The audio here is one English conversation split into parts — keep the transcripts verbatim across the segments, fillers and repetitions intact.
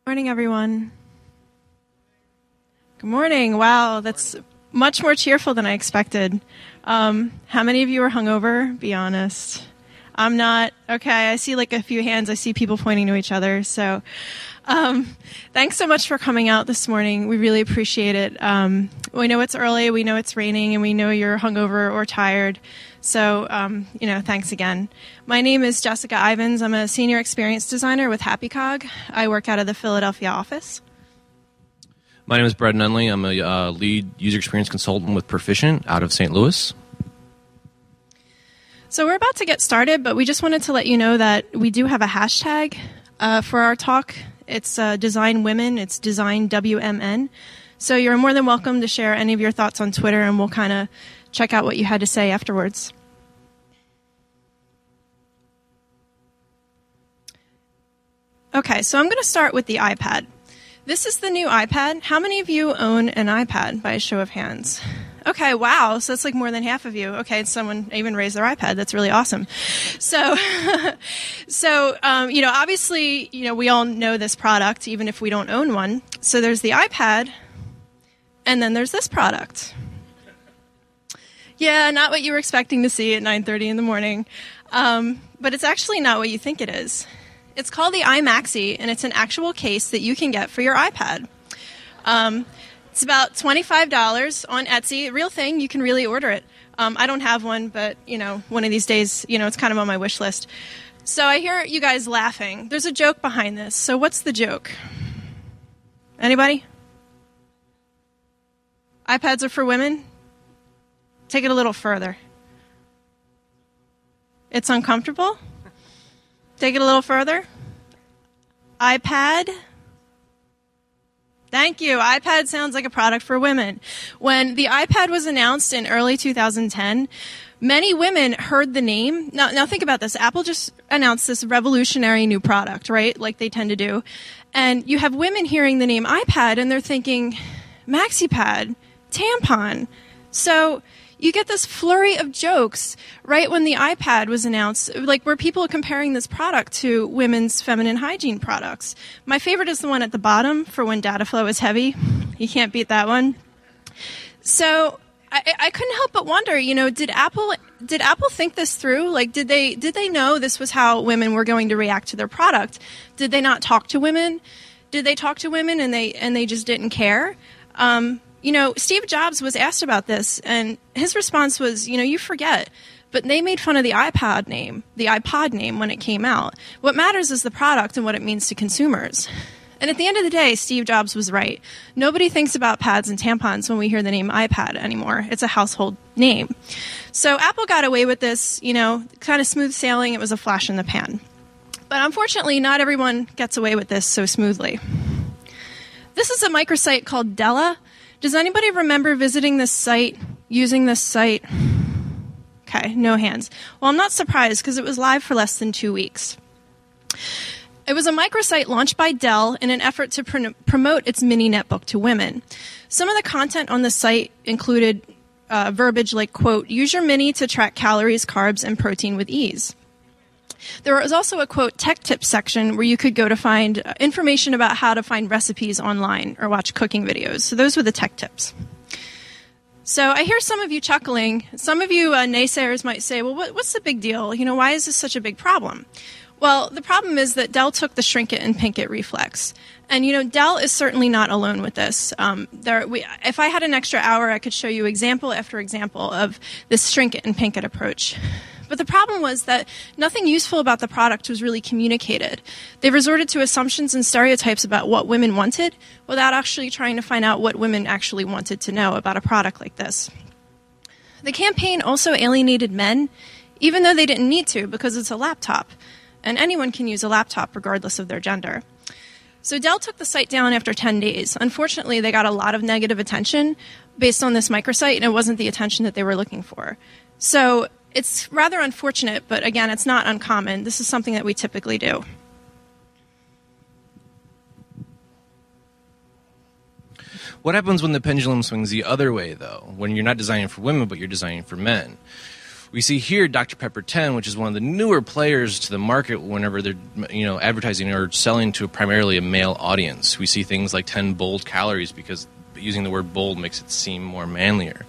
Morning, everyone. Good morning. Wow, that's much more cheerful than I expected. Um, how many of you are hungover? Be honest. I'm not. Okay, I see like a few hands. I see people pointing to each other. So um, thanks so much for coming out this morning. We really appreciate it. Um, we know it's early. We know it's raining, and we know you're hungover or tired. So, um, you know, thanks again. My name is Jessica Ivins. I'm a senior experience designer with HappyCog. I work out of the Philadelphia office. My name is Brad Nunley. I'm a uh, lead user experience consultant with Perficient out of Saint Louis. So we're about to get started, but we just wanted to let you know that we do have a hashtag uh, for our talk. It's uh, Design Women. It's Design W M N. So you're more than welcome to share any of your thoughts on Twitter, and we'll kind of check out what you had to say afterwards. Okay, so I'm going to start with the iPad. This is the new iPad. How many of you own an iPad by a show of hands? Okay, wow, so that's like more than half of you. Okay, someone even raised their iPad. That's really awesome. So, so um, you know, obviously, you know, we all know this product, even if we don't own one. So there's the iPad, and then there's this product. Yeah, not what you were expecting to see at nine thirty in the morning. Um, but it's actually not what you think it is. It's called the iMaxi, and it's an actual case that you can get for your iPad. Um, it's about twenty-five dollars on Etsy. Real thing, you can really order it. Um, I don't have one, but, you know, one of these days, you know, it's kind of on my wish list. So I hear you guys laughing. There's a joke behind this. So what's the joke? Anybody? iPads are for women? Take it a little further. It's uncomfortable? Take it a little further. iPad? Thank you. iPad sounds like a product for women. When the iPad was announced in early two thousand ten, many women heard the name. Now, now think about this. Apple just announced this revolutionary new product, right? Like they tend to do. And you have women hearing the name iPad, and they're thinking, MaxiPad, tampon. So you get this flurry of jokes right when the iPad was announced, like where people are comparing this product to women's feminine hygiene products. My favorite is the one at the bottom for when data flow is heavy. You can't beat that one. So I, I couldn't help but wonder, you know, did Apple did Apple think this through? Like, did they did they know this was how women were going to react to their product? Did they not talk to women? Did they talk to women and they and they just didn't care? Um, You know, Steve Jobs was asked about this, and his response was, you know, you forget, but they made fun of the iPod name, the iPod name when it came out. What matters is the product and what it means to consumers. And at the end of the day, Steve Jobs was right. Nobody thinks about pads and tampons when we hear the name iPad anymore. It's a household name. So Apple got away with this, you know, kind of smooth sailing. It was a flash in the pan. But unfortunately, not everyone gets away with this so smoothly. This is a microsite called Della. Does anybody remember visiting this site, using this site? Okay, no hands. Well, I'm not surprised because it was live for less than two weeks. It was a microsite launched by Dell in an effort to pr- promote its mini netbook to women. Some of the content on the site included uh, verbiage like, quote, use your mini to track calories, carbs, and protein with ease. There was also a, quote, tech tips section where you could go to find information about how to find recipes online or watch cooking videos. So those were the tech tips. So I hear some of you chuckling. Some of you uh, naysayers might say, well, what, what's the big deal? You know, why is this such a big problem? Well, the problem is that Dell took the shrink it and pink it reflex. And, you know, Dell is certainly not alone with this. Um, there, we, if I had an extra hour, I could show you example after example of this shrink it and pink it approach. But the problem was that nothing useful about the product was really communicated. They resorted to assumptions and stereotypes about what women wanted without actually trying to find out what women actually wanted to know about a product like this. The campaign also alienated men, even though they didn't need to because it's a laptop. And anyone can use a laptop regardless of their gender. So Dell took the site down after ten days. Unfortunately, they got a lot of negative attention based on this microsite, and it wasn't the attention that they were looking for. So it's rather unfortunate, but again, it's not uncommon. This is something that we typically do. What happens when the pendulum swings the other way, though? When you're not designing for women, but you're designing for men? We see here Doctor Pepper ten, which is one of the newer players to the market whenever they're, you know, advertising or selling to primarily a male audience. We see things like ten bold calories because using the word bold makes it seem more manlier.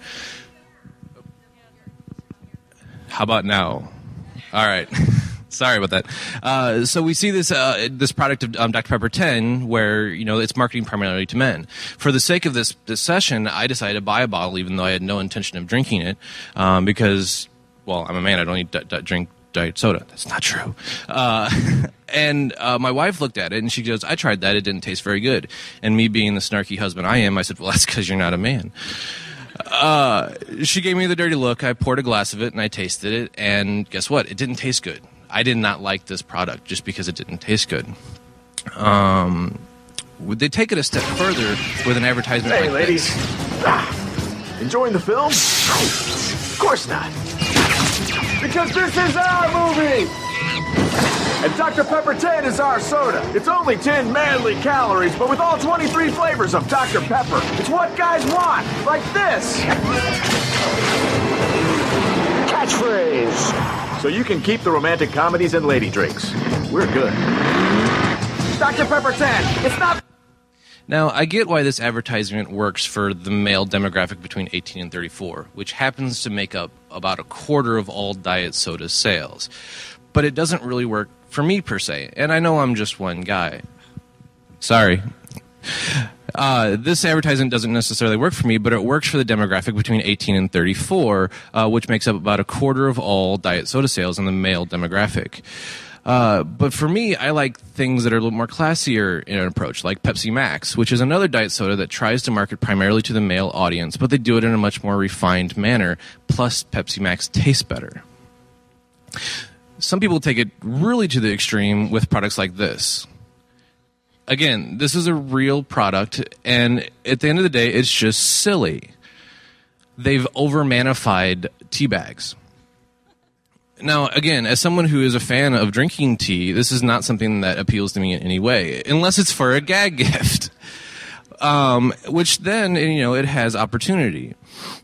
How about now? All right. Sorry about that. Uh, so we see this uh, this product of um, Doctor Pepper ten, where you know it's marketing primarily to men. For the sake of this this session, I decided to buy a bottle, even though I had no intention of drinking it, um, because, well, I'm a man. I don't need to drink diet soda. That's not true. Uh, and uh, my wife looked at it and she goes, "I tried that. It didn't taste very good." And me being the snarky husband I am, I said, "Well, that's because you're not a man." Uh, she gave me the dirty look. I poured a glass of it and I tasted it, and guess what? It didn't taste good. I did not like this product just because it didn't taste good. Um, would they take it a step further with an advertisement hey, like ladies. this? Ah, enjoying the film? Of course not. Because this is our movie! And Doctor Pepper ten is our soda. It's only ten manly calories, but with all twenty-three flavors of Doctor Pepper. It's what guys want, like this. Catchphrase. So you can keep the romantic comedies and lady drinks. We're good. Doctor Pepper ten, it's not... Now, I get why this advertisement works for the male demographic between eighteen and thirty-four, which happens to make up about a quarter of all diet soda sales. But it doesn't really work for me, per se. And I know I'm just one guy. Sorry. Uh, this advertisement doesn't necessarily work for me, but it works for the demographic between eighteen and thirty-four, uh, which makes up about a quarter of all diet soda sales in the male demographic. Uh, but for me, I like things that are a little more classier in an approach, like Pepsi Max, which is another diet soda that tries to market primarily to the male audience, but they do it in a much more refined manner. Plus, Pepsi Max tastes better. Some people take it really to the extreme with products like this. Again, this is a real product, and at the end of the day, it's just silly. They've over-manified tea bags. Now, again, as someone who is a fan of drinking tea, this is not something that appeals to me in any way, unless it's for a gag gift, um, which then, you know, it has opportunity.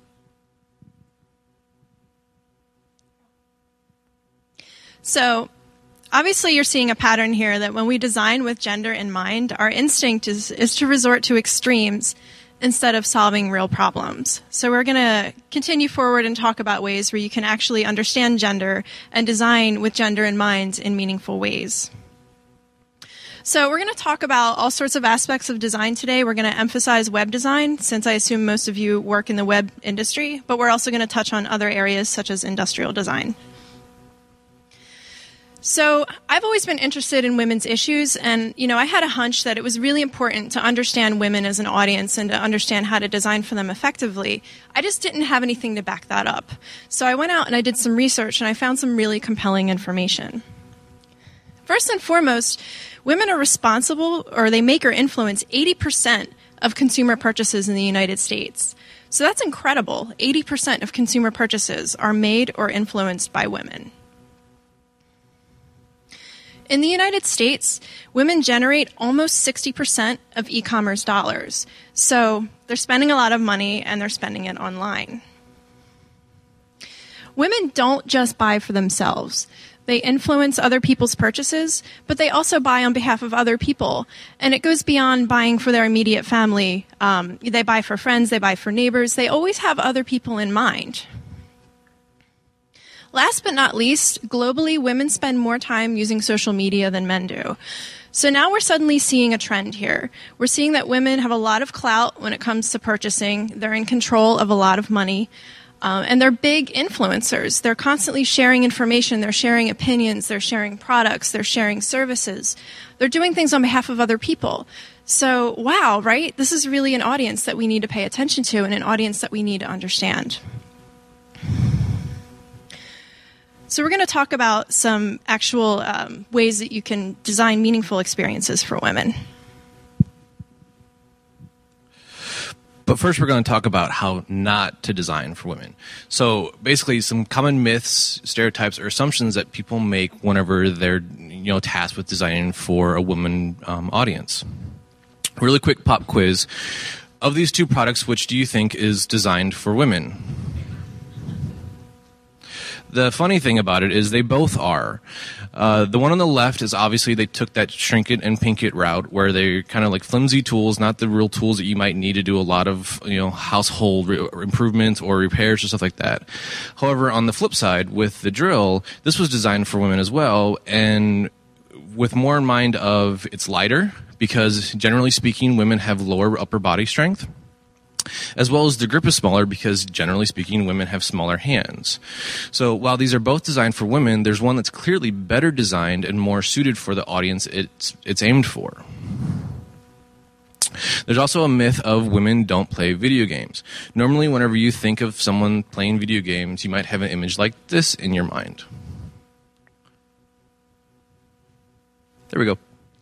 So, obviously you're seeing a pattern here that when we design with gender in mind, our instinct is, is to resort to extremes instead of solving real problems. So we're going to continue forward and talk about ways where you can actually understand gender and design with gender in mind in meaningful ways. So we're going to talk about all sorts of aspects of design today. We're going to emphasize web design, since I assume most of you work in the web industry, but we're also going to touch on other areas such as industrial design. So I've always been interested in women's issues, and you know, I had a hunch that it was really important to understand women as an audience and to understand how to design for them effectively. I just didn't have anything to back that up. So I went out and I did some research, and I found some really compelling information. First and foremost, women are responsible, or they make or influence eighty percent of consumer purchases in the United States. So that's incredible. eighty percent of consumer purchases are made or influenced by women. In the United States, women generate almost sixty percent of e-commerce dollars. So they're spending a lot of money, and they're spending it online. Women don't just buy for themselves. They influence other people's purchases, but they also buy on behalf of other people. And it goes beyond buying for their immediate family. Um, they buy for friends, they buy for neighbors. They always have other people in mind. Last but not least, globally, women spend more time using social media than men do. So now we're suddenly seeing a trend here. We're seeing that women have a lot of clout when it comes to purchasing. They're in control of a lot of money. Um, and they're big influencers. They're constantly sharing information. They're sharing opinions. They're sharing products. They're sharing services. They're doing things on behalf of other people. So, wow, right? This is really an audience that we need to pay attention to, and an audience that we need to understand. So we're going to talk about some actual um, ways that you can design meaningful experiences for women. But first, we're going to talk about how not to design for women. So basically, some common myths, stereotypes, or assumptions that people make whenever they're, you know, tasked with designing for a woman um, audience. Really quick pop quiz. Of these two products, which do you think is designed for women? The funny thing about it is they both are. Uh, the one on the left is obviously they took that shrink it and pink it route where they're kind of like flimsy tools, not the real tools that you might need to do a lot of, you know, household re- improvements or repairs or stuff like that. However, on the flip side with the drill, this was designed for women as well, and with more in mind of it's lighter because generally speaking, women have lower upper body strength, as well as the grip is smaller because, generally speaking, women have smaller hands. So while these are both designed for women, there's one that's clearly better designed and more suited for the audience it's it's aimed for. There's also a myth of women don't play video games. Normally, whenever you think of someone playing video games, you might have an image like this in your mind. There we go.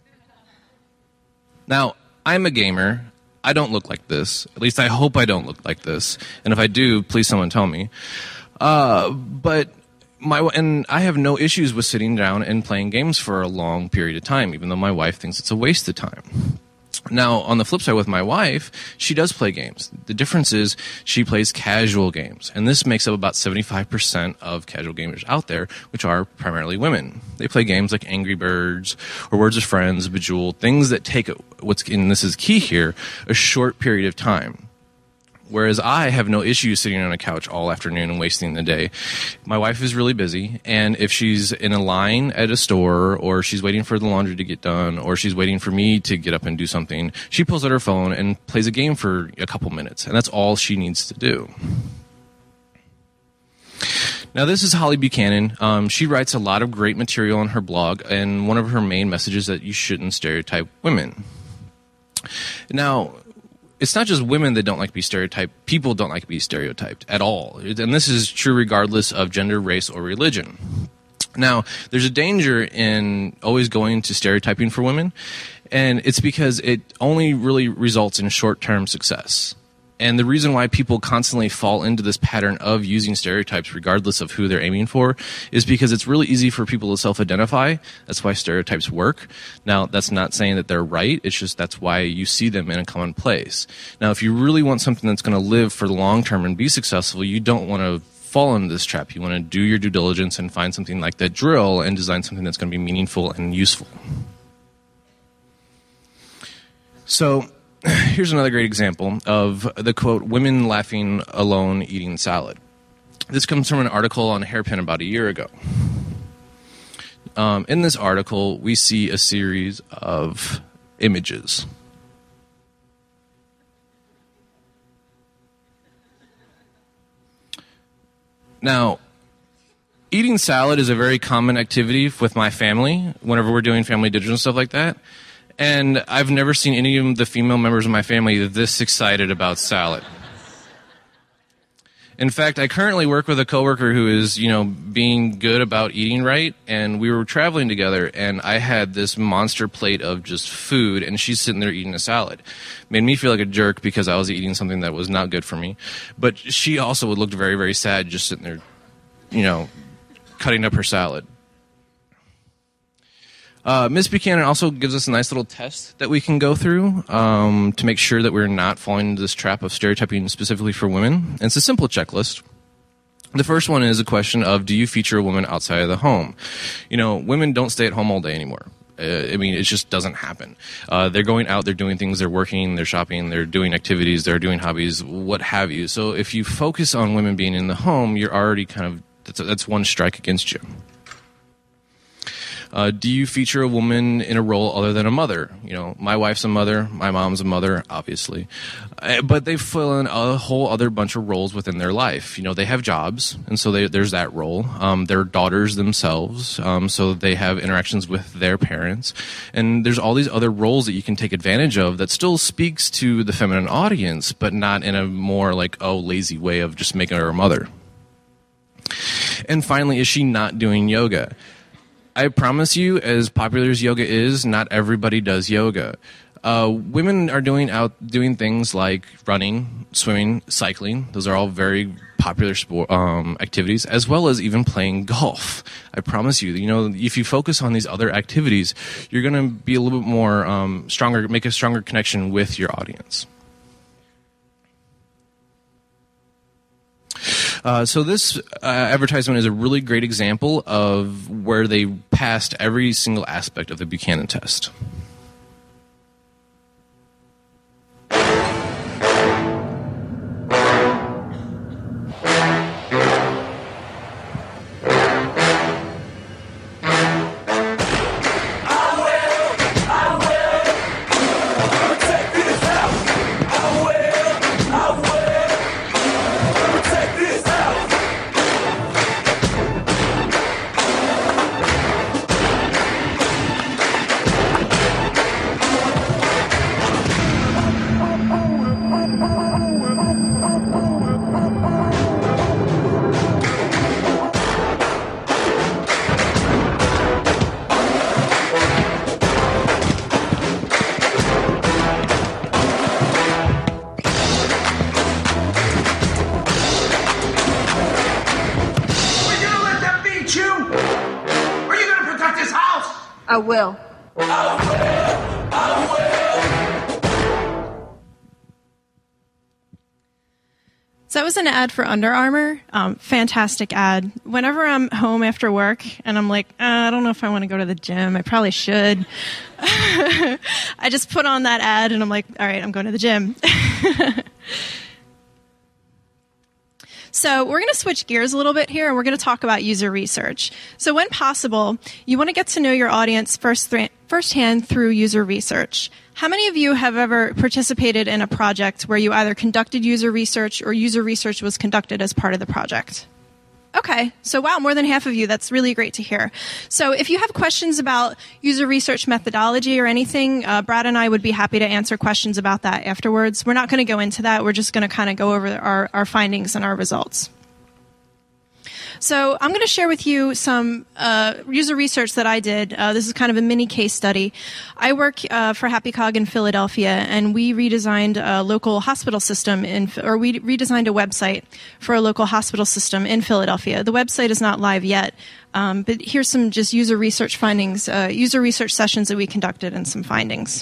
Now, I'm a gamer. I don't look like this. At least I hope I don't look like this. And if I do, please someone tell me. Uh, but my and I have no issues with sitting down and playing games for a long period of time, even though my wife thinks it's a waste of time. Now, on the flip side with my wife, she does play games. The difference is she plays casual games, and this makes up about seventy-five percent of casual gamers out there, which are primarily women. They play games like Angry Birds or Words with Friends, Bejeweled, things that take, what's and this is key here, a short period of time. Whereas I have no issue sitting on a couch all afternoon and wasting the day. My wife is really busy, and if she's in a line at a store, or she's waiting for the laundry to get done, or she's waiting for me to get up and do something, she pulls out her phone and plays a game for a couple minutes, and that's all she needs to do. Now, this is Holly Buchanan. Um, she writes a lot of great material on her blog, and one of her main messages is that you shouldn't stereotype women. Now, it's not just women that don't like to be stereotyped. People don't like to be stereotyped at all. And this is true regardless of gender, race, or religion. Now, there's a danger in always going to stereotyping for women, and it's because it only really results in short-term success. And the reason why people constantly fall into this pattern of using stereotypes regardless of who they're aiming for is because it's really easy for people to self-identify. That's why stereotypes work. Now, that's not saying that they're right. It's just that's why you see them in a common place. Now, if you really want something that's going to live for the long term and be successful, you don't want to fall into this trap. You want to do your due diligence and find something like that drill and design something that's going to be meaningful and useful. So, here's another great example of the quote, women laughing alone eating salad. This comes from an article on Hairpin about a year ago. Um, in this article, we see a series of images. Now, eating salad is a very common activity with my family whenever we're doing family dinners and stuff like that. And I've never seen any of the female members of my family this excited about salad. In fact, I currently work with a coworker who is, you know, being good about eating right, and we were traveling together, and I had this monster plate of just food, and she's sitting there eating a salad. Made me feel like a jerk because I was eating something that was not good for me. But she also looked very, very sad just sitting there, you know, cutting up her salad. Uh, Miz Buchanan also gives us a nice little test that we can go through um, to make sure that we're not falling into this trap of stereotyping specifically for women. And it's a simple checklist. The first one is a question of, do you feature a woman outside of the home? You know, women don't stay at home all day anymore. Uh, I mean, it just doesn't happen. Uh, they're going out, they're doing things, they're working, they're shopping, they're doing activities, they're doing hobbies, what have you. So if you focus on women being in the home, you're already kind of, that's, that's one strike against you. Uh, do you feature a woman in a role other than a mother? You know, my wife's a mother, my mom's a mother, obviously. Uh, but they fill in a whole other bunch of roles within their life. You know, they have jobs, and so they, there's that role. Um, they're daughters themselves, um, so they have interactions with their parents. And there's all these other roles that you can take advantage of that still speaks to the feminine audience, but not in a more like, oh, lazy way of just making her a mother. And finally, is she not doing yoga? I promise you, as popular as yoga is, not everybody does yoga. Uh, women are doing out doing things like running, swimming, cycling. Those are all very popular sport um, activities, as well as even playing golf. I promise you, you know, if you focus on these other activities, you're going to be a little bit more um, stronger, make a stronger connection with your audience. Uh, so this uh, advertisement is a really great example of where they passed every single aspect of the Buchanan test. I will. I will. I will. So that was an ad for Under Armour. Um, fantastic ad. Whenever I'm home after work and I'm like, uh, I don't know if I want to go to the gym. I probably should. I just put on that ad and I'm like, all right, I'm going to the gym. So we're going to switch gears a little bit here, and we're going to talk about user research. So when possible, you want to get to know your audience first th- firsthand through user research. How many of you have ever participated in a project where you either conducted user research or user research was conducted as part of the project? Okay, so wow, more than half of you. That's really great to hear. So if you have questions about user research methodology or anything, uh, Brad and I would be happy to answer questions about that afterwards. We're not going to go into that. We're just going to kind of go over our, our findings and our results. So I'm going to share with you some uh, user research that I did. Uh, this is kind of a mini case study. I work uh, for Happy Cog in Philadelphia, and we redesigned a local hospital system, in, or we redesigned a website for a local hospital system in Philadelphia. The website is not live yet, um, but here's some just user research findings, uh, user research sessions that we conducted and some findings.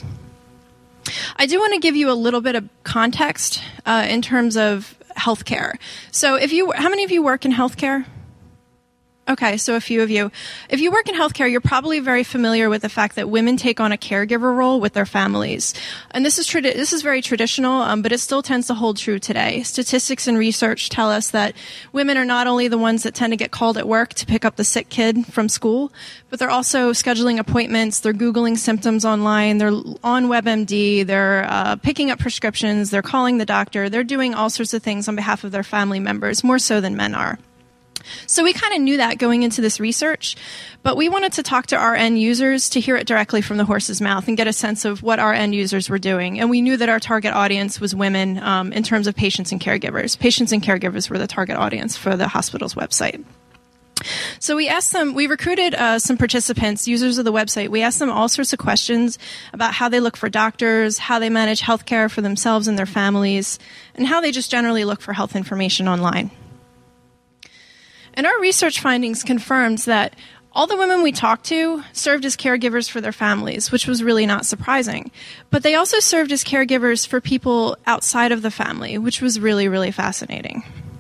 I do want to give you a little bit of context uh, in terms of healthcare. So if you, how many of you work in healthcare? Okay, so a few of you. If you work in healthcare, you're probably very familiar with the fact that women take on a caregiver role with their families. And this is tradi- this is very traditional, um, but it still tends to hold true today. Statistics and research tell us that women are not only the ones that tend to get called at work to pick up the sick kid from school, but they're also scheduling appointments, they're Googling symptoms online, they're on WebMD, they're uh, picking up prescriptions, they're calling the doctor, they're doing all sorts of things on behalf of their family members, more so than men are. So we kind of knew that going into this research, but we wanted to talk to our end users to hear it directly from the horse's mouth and get a sense of what our end users were doing. And we knew that our target audience was women um, in terms of patients and caregivers. Patients and caregivers were the target audience for the hospital's website. So we asked them, we recruited uh, some participants, users of the website. We asked them all sorts of questions about how they look for doctors, how they manage healthcare for themselves and their families, and how they just generally look for health information online. And our research findings confirmed that all the women we talked to served as caregivers for their families, which was really not surprising. But they also served as caregivers for people outside of the family, which was really, really fascinating.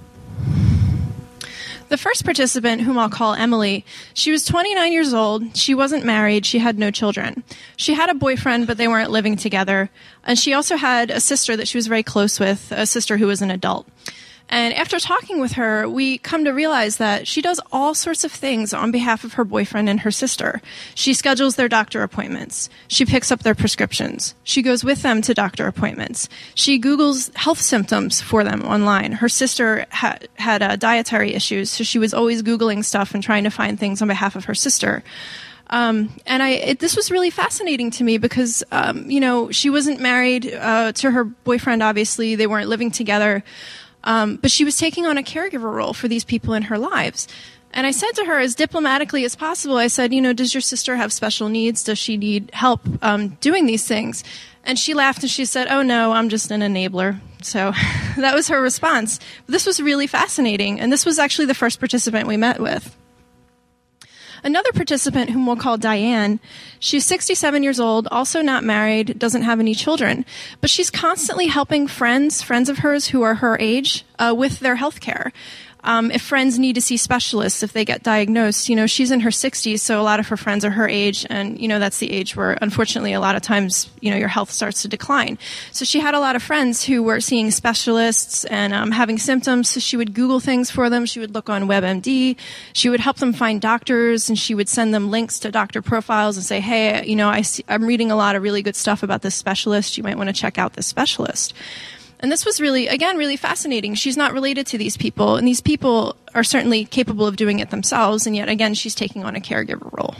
The first participant, whom I'll call Emily, she was twenty-nine years old. She wasn't married. She had no children. She had a boyfriend, but they weren't living together. And she also had a sister that she was very close with, a sister who was an adult. And after talking with her, we come to realize that she does all sorts of things on behalf of her boyfriend and her sister. She schedules their doctor appointments. She picks up their prescriptions. She goes with them to doctor appointments. She Googles health symptoms for them online. Her sister ha- had uh, dietary issues, so she was always Googling stuff and trying to find things on behalf of her sister. Um, and I, it, this was really fascinating to me because, um, you know, she wasn't married uh, to her boyfriend, obviously. They weren't living together. Um, but she was taking on a caregiver role for these people in her lives. And I said to her, as diplomatically as possible, I said, you know, does your sister have special needs? Does she need help um, doing these things? And she laughed and she said, oh, no, I'm just an enabler. So that was her response. This was really fascinating. And this was actually the first participant we met with. Another participant, whom we'll call Diane, she's sixty-seven years old, also not married, doesn't have any children, but she's constantly helping friends, friends of hers who are her age, uh, with their health care. Um, if friends need to see specialists, if they get diagnosed, you know, she's in her sixties, so a lot of her friends are her age, and, you know, that's the age where, unfortunately, a lot of times, you know, your health starts to decline. So she had a lot of friends who were seeing specialists and um, having symptoms, so she would Google things for them. She would look on WebMD. She would help them find doctors, and she would send them links to doctor profiles and say, hey, you know, I see, I'm reading a lot of really good stuff about this specialist. You might want to check out this specialist. And this was really, again, really fascinating. She's not related to these people, and these people are certainly capable of doing it themselves, and yet, again, she's taking on a caregiver role.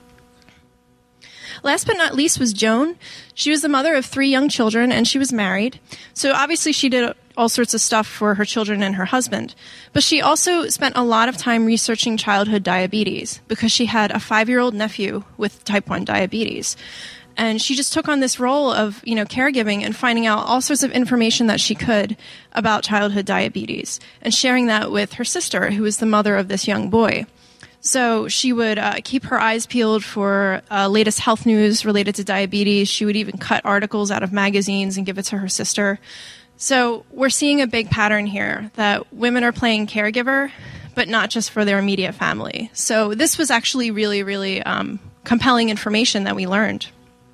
Last but not least was Joan. She was the mother of three young children, and she was married. So obviously she did all sorts of stuff for her children and her husband. But she also spent a lot of time researching childhood diabetes because she had a five-year-old nephew with type one diabetes. And she just took on this role of, you know, caregiving and finding out all sorts of information that she could about childhood diabetes and sharing that with her sister, who was the mother of this young boy. So she would uh, keep her eyes peeled for uh, latest health news related to diabetes. She would even cut articles out of magazines and give it to her sister. So we're seeing a big pattern here that women are playing caregiver, but not just for their immediate family. So this was actually really, really um, compelling information that we learned.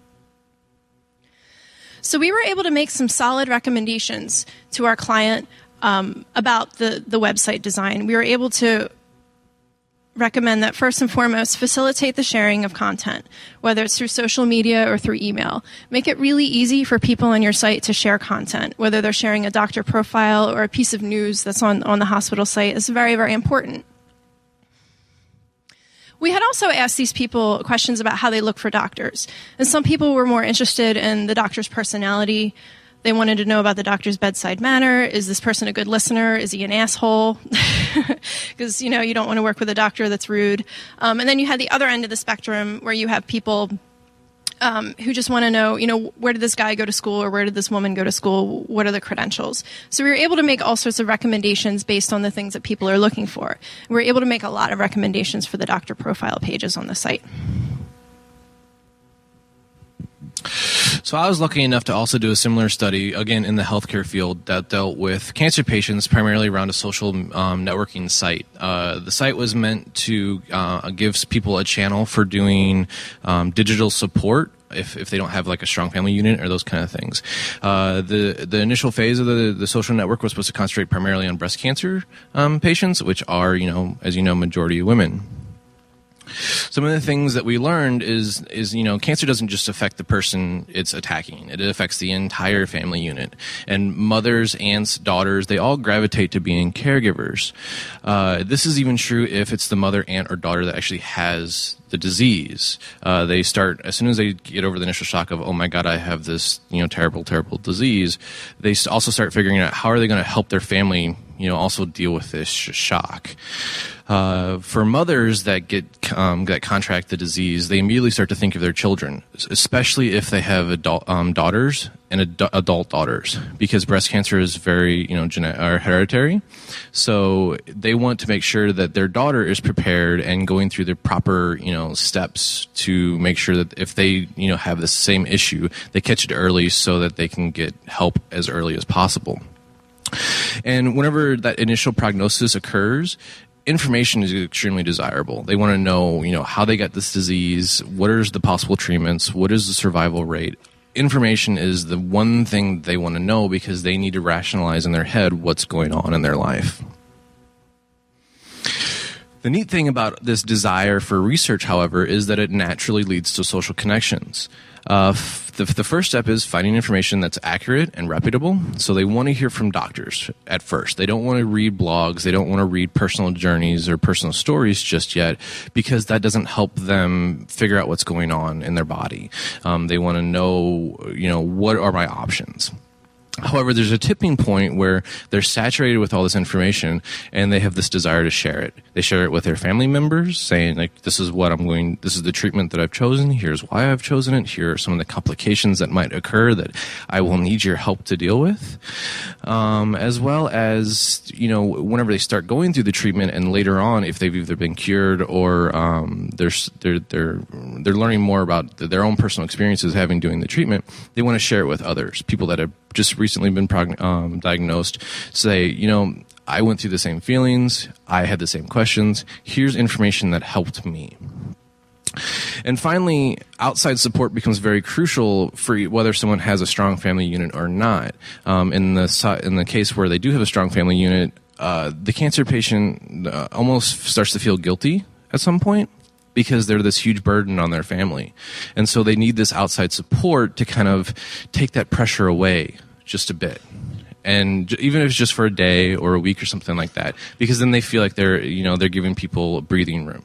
So we were able to make some solid recommendations to our client um, about the, the website design. We were able to recommend that, first and foremost, facilitate the sharing of content, whether it's through social media or through email. Make it really easy for people on your site to share content, whether they're sharing a doctor profile or a piece of news that's on, on the hospital site is very, very important. We had also asked these people questions about how they look for doctors. And some people were more interested in the doctor's personality. They wanted to know about the doctor's bedside manner. Is this person a good listener? Is he an asshole? Because, you know, you don't want to work with a doctor that's rude. Um, and then you had the other end of the spectrum where you have people Um, who just want to know, you know, where did this guy go to school or where did this woman go to school? What are the credentials? So we were able to make all sorts of recommendations based on the things that people are looking for. We were able to make a lot of recommendations for the doctor profile pages on the site. So I was lucky enough to also do a similar study, again, in the healthcare field that dealt with cancer patients primarily around a social um, networking site. Uh, the site was meant to uh, give people a channel for doing um, digital support if, if they don't have like a strong family unit or those kind of things. Uh, the, the initial phase of the, the social network was supposed to concentrate primarily on breast cancer um, patients, which are, you know, as you know, majority women. Some of the things that we learned is, is, you know, cancer doesn't just affect the person it's attacking. It affects the entire family unit. And mothers, aunts, daughters, they all gravitate to being caregivers. Uh, this is even true if it's the mother, aunt, or daughter that actually has the disease. Uh, they start, as soon as they get over the initial shock of, oh my God, I have this, you know, terrible, terrible disease, they also start figuring out how are they going to help their family, you know, also deal with this sh- shock. Uh, for mothers that get um, that contract the disease, they immediately start to think of their children, especially if they have adult um, daughters and ad- adult daughters, because breast cancer is very, you know, genetic or hereditary. So they want to make sure that their daughter is prepared and going through the proper, you know, steps to make sure that if they, you know, have the same issue, they catch it early so that they can get help as early as possible. And whenever that initial prognosis occurs, information is extremely desirable. They want to know, you know, how they got this disease, what are the possible treatments, what is the survival rate. Information is the one thing they want to know because they need to rationalize in their head what's going on in their life. The neat thing about this desire for research, however, is that it naturally leads to social connections. Uh, f- the, the first step is finding information that's accurate and reputable. So they want to hear from doctors at first. They don't want to read blogs. They don't want to read personal journeys or personal stories just yet because that doesn't help them figure out what's going on in their body. Um, they want to know, you know, what are my options? However, there's a tipping point where they're saturated with all this information and they have this desire to share it. They share it with their family members saying, like, this is what I'm going, this is the treatment that I've chosen. Here's why I've chosen it. Here are some of the complications that might occur that I will need your help to deal with. Um, as well as, you know, whenever they start going through the treatment and later on, if they've either been cured or um, they're, they're, they're, they're learning more about their own personal experiences having doing the treatment, they want to share it with others, people that have just recently been prog- um, diagnosed, say, you know, I went through the same feelings. I had the same questions. Here's information that helped me. And finally, outside support becomes very crucial for whether someone has a strong family unit or not. Um, in the in the case where they do have a strong family unit, uh, the cancer patient uh, almost starts to feel guilty at some point because they're this huge burden on their family. And so they need this outside support to kind of take that pressure away just a bit. And even if it's just for a day or a week or something like that, because then they feel like they're, you know, they're giving people breathing room.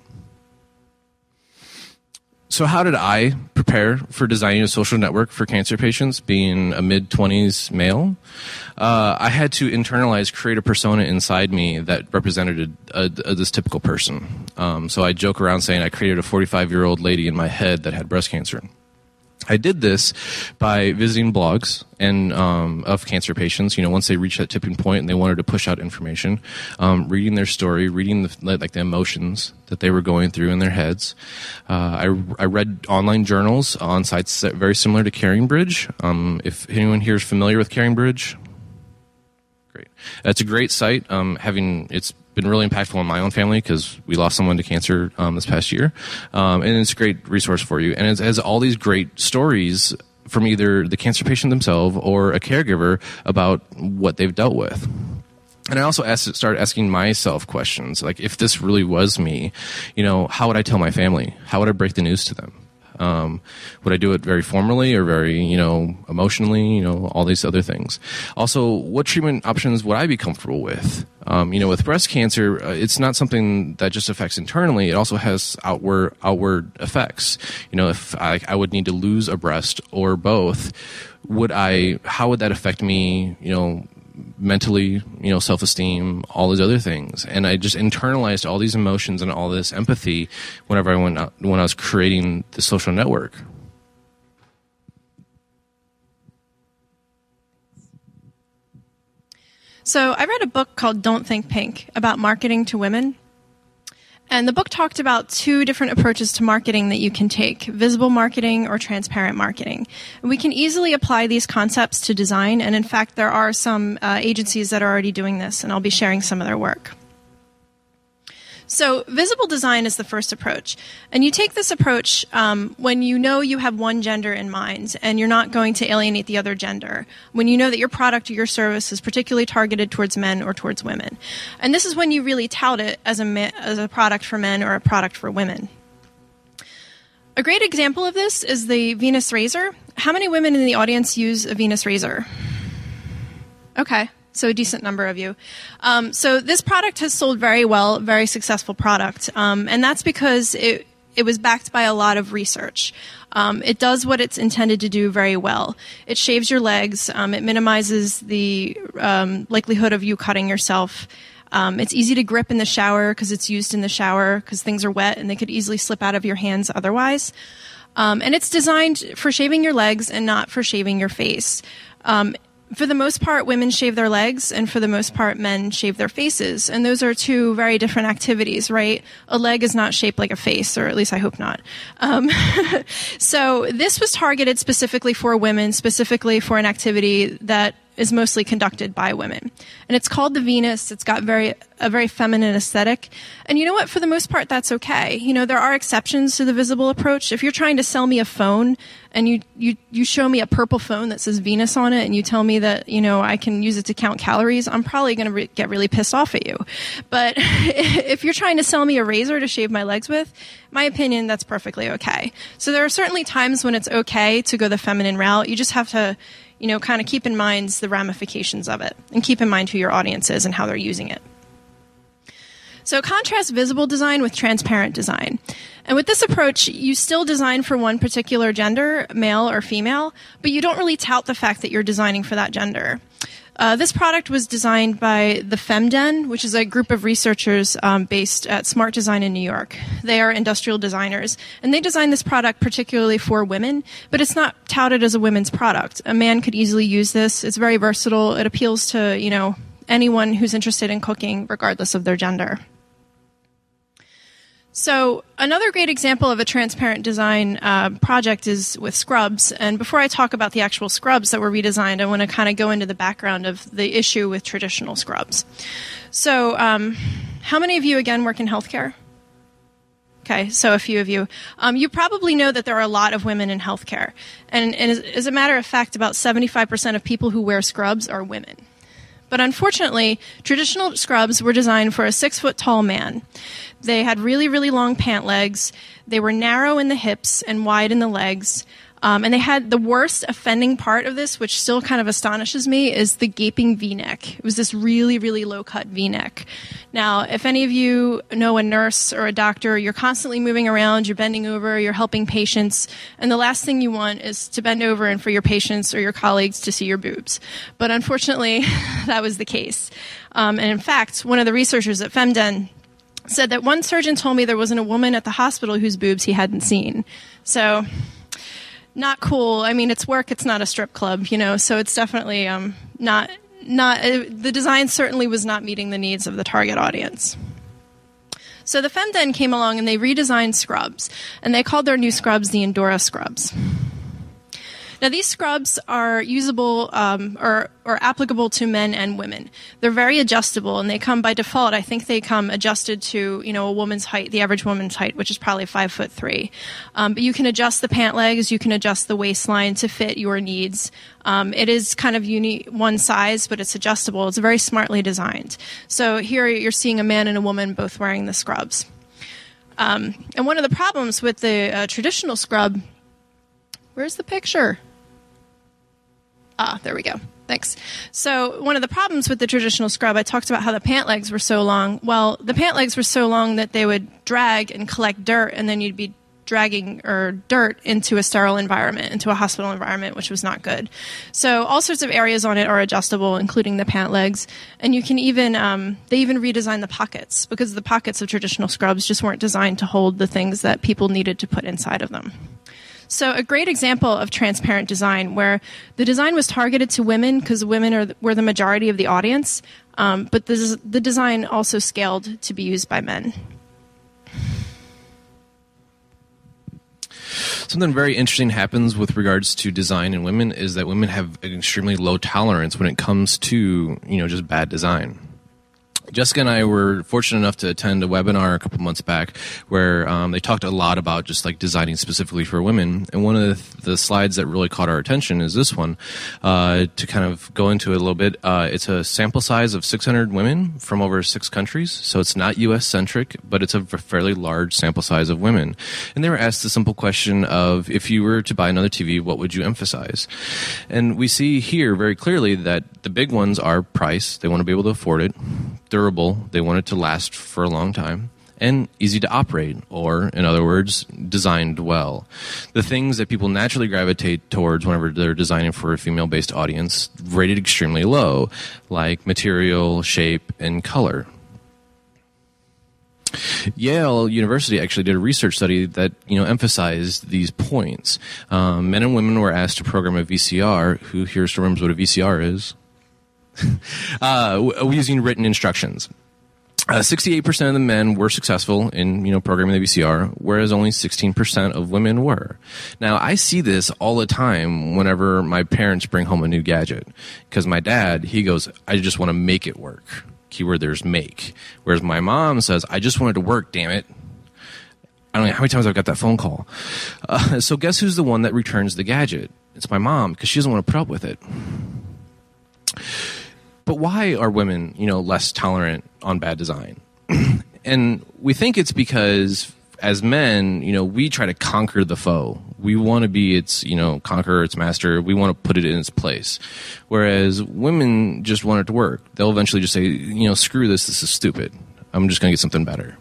So how did I prepare for designing a social network for cancer patients, being a mid-twenties male? Uh, I had to internalize, create a persona inside me that represented a, a, a, this typical person. Um, so I joke around saying I created a forty-five-year-old lady in my head that had breast cancer. I did this by visiting blogs and um, of cancer patients. You know, once they reached that tipping point and they wanted to push out information, um, reading their story, reading the, like the emotions that they were going through in their heads. Uh, I, I read online journals on sites that very similar to CaringBridge. Um, if anyone here is familiar with CaringBridge, great. That's a great site. Um, having it's been really impactful on my own family because we lost someone to cancer um, this past year. Um, and it's a great resource for you. And it has all these great stories from either the cancer patient themselves or a caregiver about what they've dealt with. And I also asked, started asking myself questions, like if this really was me, you know, how would I tell my family? How would I break the news to them? Um, would I do it very formally or very, you know, emotionally, you know, all these other things. Also, what treatment options would I be comfortable with? Um, you know, with breast cancer, uh, it's not something that just affects internally. It also has outward, outward effects. You know, if I, I would need to lose a breast or both, would I, how would that affect me, you know, mentally, you know, self-esteem, all these other things. And I just internalized all these emotions and all this empathy whenever I went out, when I was creating the social network. So I read a book called Don't Think Pink about marketing to women. And the book talked about two different approaches to marketing that you can take, visible marketing or transparent marketing. And we can easily apply these concepts to design, and in fact, there are some uh, agencies that are already doing this, and I'll be sharing some of their work. So visible design is the first approach. And you take this approach um, when you know you have one gender in mind and you're not going to alienate the other gender, when you know that your product or your service is particularly targeted towards men or towards women. And this is when you really tout it as a, ma- as a product for men or a product for women. A great example of this is the Venus razor. How many women in the audience use a Venus razor? Okay. So a decent number of you. Um, so this product has sold very well, very successful product. Um, and that's because it, it was backed by a lot of research. Um, it does what it's intended to do very well. It shaves your legs. Um, it minimizes the um, likelihood of you cutting yourself. Um, it's easy to grip in the shower because it's used in the shower because things are wet and they could easily slip out of your hands otherwise. Um, and it's designed for shaving your legs and not for shaving your face. Um, For the most part, women shave their legs, and for the most part, men shave their faces. And those are two very different activities, right? A leg is not shaped like a face, or at least I hope not. Um, so this was targeted specifically for women, specifically for an activity that is mostly conducted by women. And it's called the Venus. It's got very a very feminine aesthetic. And you know what? For the most part, that's okay. You know, there are exceptions to the visible approach. If you're trying to sell me a phone and you, you, you show me a purple phone that says Venus on it and you tell me that, you know, I can use it to count calories, I'm probably going to re- get really pissed off at you. But if you're trying to sell me a razor to shave my legs with, my opinion, that's perfectly okay. So there are certainly times when it's okay to go the feminine route. You just have to, you know, kind of keep in mind the ramifications of it and keep in mind who your audience is and how they're using it. So contrast visible design with transparent design. And with this approach, you still design for one particular gender, male or female, but you don't really tout the fact that you're designing for that gender. Uh, this product was designed by the FemDen, which is a group of researchers um, based at Smart Design in New York. They are industrial designers, and they designed this product particularly for women, but it's not touted as a women's product. A man could easily use this. It's very versatile. It appeals to, you know, anyone who's interested in cooking, regardless of their gender. So another great example of a transparent design uh, project is with scrubs. And before I talk about the actual scrubs that were redesigned, I want to kind of go into the background of the issue with traditional scrubs. So um, how many of you, again, work in healthcare? Okay, so a few of you. Um, you probably know that there are a lot of women in healthcare. And, and as, as a matter of fact, about seventy-five percent of people who wear scrubs are women. But unfortunately, traditional scrubs were designed for a six-foot-tall man. They had really, really long pant legs. They were narrow in the hips and wide in the legs. Um, and they had the worst offending part of this, which still kind of astonishes me, is the gaping V-neck. It was this really, really low-cut V-neck. Now, if any of you know a nurse or a doctor, you're constantly moving around, you're bending over, you're helping patients, and the last thing you want is to bend over and for your patients or your colleagues to see your boobs. But unfortunately, that was the case. Um, and in fact, one of the researchers at FemDen said that one surgeon told me there wasn't a woman at the hospital whose boobs he hadn't seen. So, not cool. I mean, it's work. It's not a strip club, you know, so it's definitely um, not, not uh, the design certainly was not meeting the needs of the target audience. So the FemDen came along and they redesigned scrubs, and they called their new scrubs the Endura scrubs. Now, these scrubs are usable um, or, or applicable to men and women. They're very adjustable, and they come by default. I think they come adjusted to, you know, a woman's height, the average woman's height, which is probably five foot three. Um, but you can adjust the pant legs, you can adjust the waistline to fit your needs. Um, it is kind of uni- one size, but it's adjustable. It's very smartly designed. So here you're seeing a man and a woman both wearing the scrubs. Um, and one of the problems with the uh, traditional scrub, where's the picture? Ah, there we go. Thanks. So one of the problems with the traditional scrub, I talked about how the pant legs were so long. Well, the pant legs were so long that they would drag and collect dirt, and then you'd be dragging or dirt into a sterile environment, into a hospital environment, which was not good. So all sorts of areas on it are adjustable, including the pant legs. And you can even, um, they even redesigned the pockets, because the pockets of traditional scrubs just weren't designed to hold the things that people needed to put inside of them. So a great example of transparent design, where the design was targeted to women because women are, were the majority of the audience, um, but the, the design also scaled to be used by men. Something very interesting happens with regards to design in women is that women have an extremely low tolerance when it comes to, you know, just bad design. Jessica and I were fortunate enough to attend a webinar a couple months back where um, they talked a lot about just like designing specifically for women. And one of the, the slides that really caught our attention is this one. Uh, to kind of go into it a little bit, uh, it's a sample size of six hundred women from over six countries. So it's not U S centric, but it's a fairly large sample size of women. And they were asked the simple question of, if you were to buy another T V, what would you emphasize? And we see here very clearly that the big ones are price. They want to be able to afford it. Durable, they want it to last for a long time, and easy to operate, or in other words, designed well. The things that people naturally gravitate towards whenever they're designing for a female-based audience, rated extremely low, like material, shape, and color. Yale University actually did a research study that, you know, emphasized these points. Um, men and women were asked to program a V C R. Who here still remembers what a V C R is? uh, using written instructions. Uh, sixty-eight percent of the men were successful in, you know, programming the V C R, whereas only sixteen percent of women were. Now, I see this all the time whenever my parents bring home a new gadget. Because my dad, he goes, I just want to make it work. Keyword, there's make. Whereas my mom says, I just want it to work, damn it. I don't know how many times I've got that phone call. Uh, so guess who's the one that returns the gadget? It's my mom, because she doesn't want to put up with it. But why are women, you know, less tolerant on bad design? And we think it's because as men, you know, we try to conquer the foe. We want to be its, you know, conqueror, its master. We want to put it in its place. Whereas women just want it to work. They'll eventually just say, you know, screw this, this is stupid. I'm just going to get something better.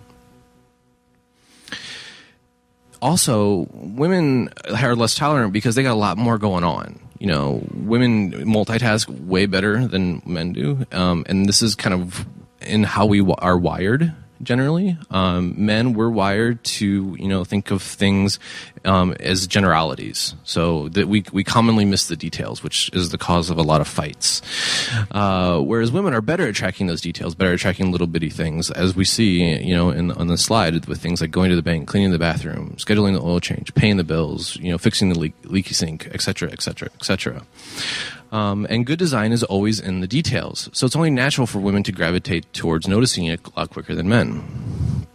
Also, women are less tolerant because they got a lot more going on. You know, women multitask way better than men do. Um, and this is kind of in how we w- are wired. generally. Um, men were wired to, you know, think of things um, as generalities. So that we we commonly miss the details, which is the cause of a lot of fights. Uh, whereas women are better at tracking those details, better at tracking little bitty things, as we see, you know, in, on the slide with things like going to the bank, cleaning the bathroom, scheduling the oil change, paying the bills, you know, fixing the leak, leaky sink, et cetera, et cetera, et cetera. Um, and good design is always in the details. So it's only natural for women to gravitate towards noticing it a lot quicker than men.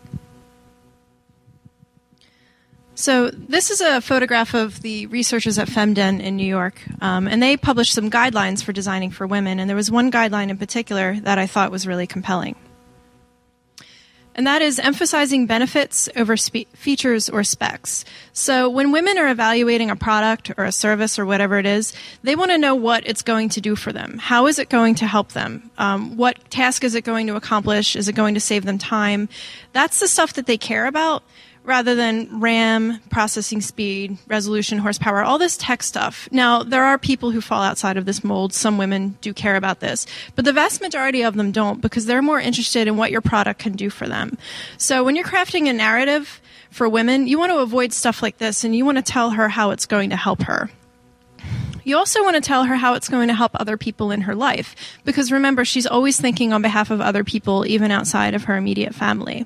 So this is a photograph of the researchers at FemDen in New York, um, and they published some guidelines for designing for women, and there was one guideline in particular that I thought was really compelling. And that is emphasizing benefits over spe- features or specs. So when women are evaluating a product or a service or whatever it is, they want to know what it's going to do for them. How is it going to help them? Um, what task is it going to accomplish? Is it going to save them time? That's the stuff that they care about, rather than RAM, processing speed, resolution, horsepower, all this tech stuff. Now, there are people who fall outside of this mold. Some women do care about this. But the vast majority of them don't, because they're more interested in what your product can do for them. So when you're crafting a narrative for women, you want to avoid stuff like this, and you want to tell her how it's going to help her. You also want to tell her how it's going to help other people in her life, because remember, she's always thinking on behalf of other people, even outside of her immediate family.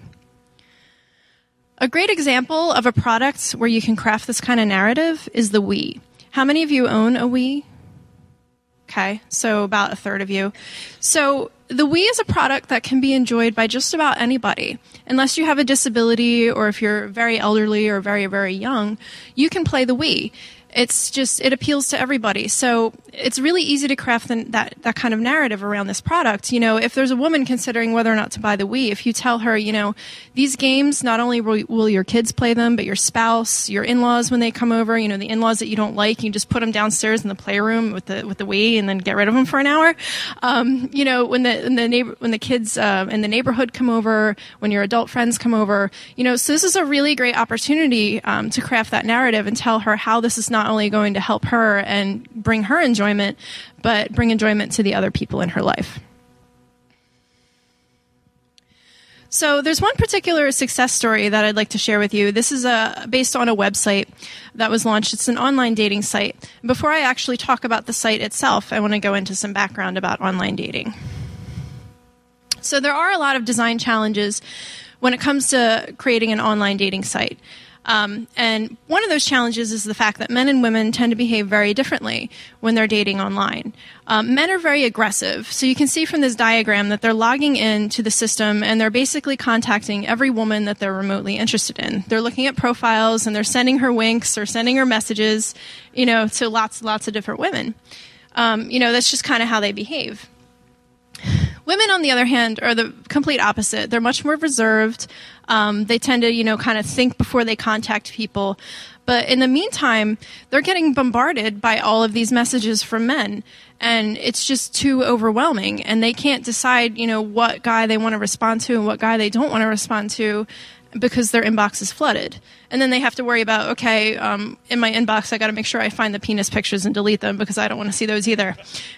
A great example of a product where you can craft this kind of narrative is the Wii. How many of you own a Wii? Okay, so about a third of you. So the Wii is a product that can be enjoyed by just about anybody. Unless you have a disability, or if you're very elderly or very, very young, you can play the Wii. It's just, it appeals to everybody. So it's really easy to craft the, that, that kind of narrative around this product. You know, if there's a woman considering whether or not to buy the Wii, if you tell her, you know, these games, not only will, will your kids play them, but your spouse, your in-laws when they come over, you know, the in-laws that you don't like, you just put them downstairs in the playroom with the, with the Wii and then get rid of them for an hour. Um, you know, when the, when the neighbor, when the kids, uh, in the neighborhood come over, when your adult friends come over, you know, so this is a really great opportunity, um, to craft that narrative and tell her how this is not Not only going to help her and bring her enjoyment, but bring enjoyment to the other people in her life. So there's one particular success story that I'd like to share with you. This is a, based on a website that was launched. It's an online dating site. Before I actually talk about the site itself, I want to go into some background about online dating. So there are a lot of design challenges when it comes to creating an online dating site. Um, and one of those challenges is the fact that men and women tend to behave very differently when they're dating online. Um, men are very aggressive. So you can see from this diagram that they're logging into the system and they're basically contacting every woman that they're remotely interested in. They're looking at profiles and they're sending her winks or sending her messages, you know, to lots and lots of different women. Um, you know, that's just kind of how they behave. Women, on the other hand, are the complete opposite. They're much more reserved. Um, they tend to, you know, kind of think before they contact people. But in the meantime, they're getting bombarded by all of these messages from men. And it's just too overwhelming. And they can't decide, you know, what guy they want to respond to and what guy they don't want to respond to, because their inbox is flooded. And then they have to worry about, okay, um, in my inbox, I got to make sure I find the penis pictures and delete them, because I don't want to see those either.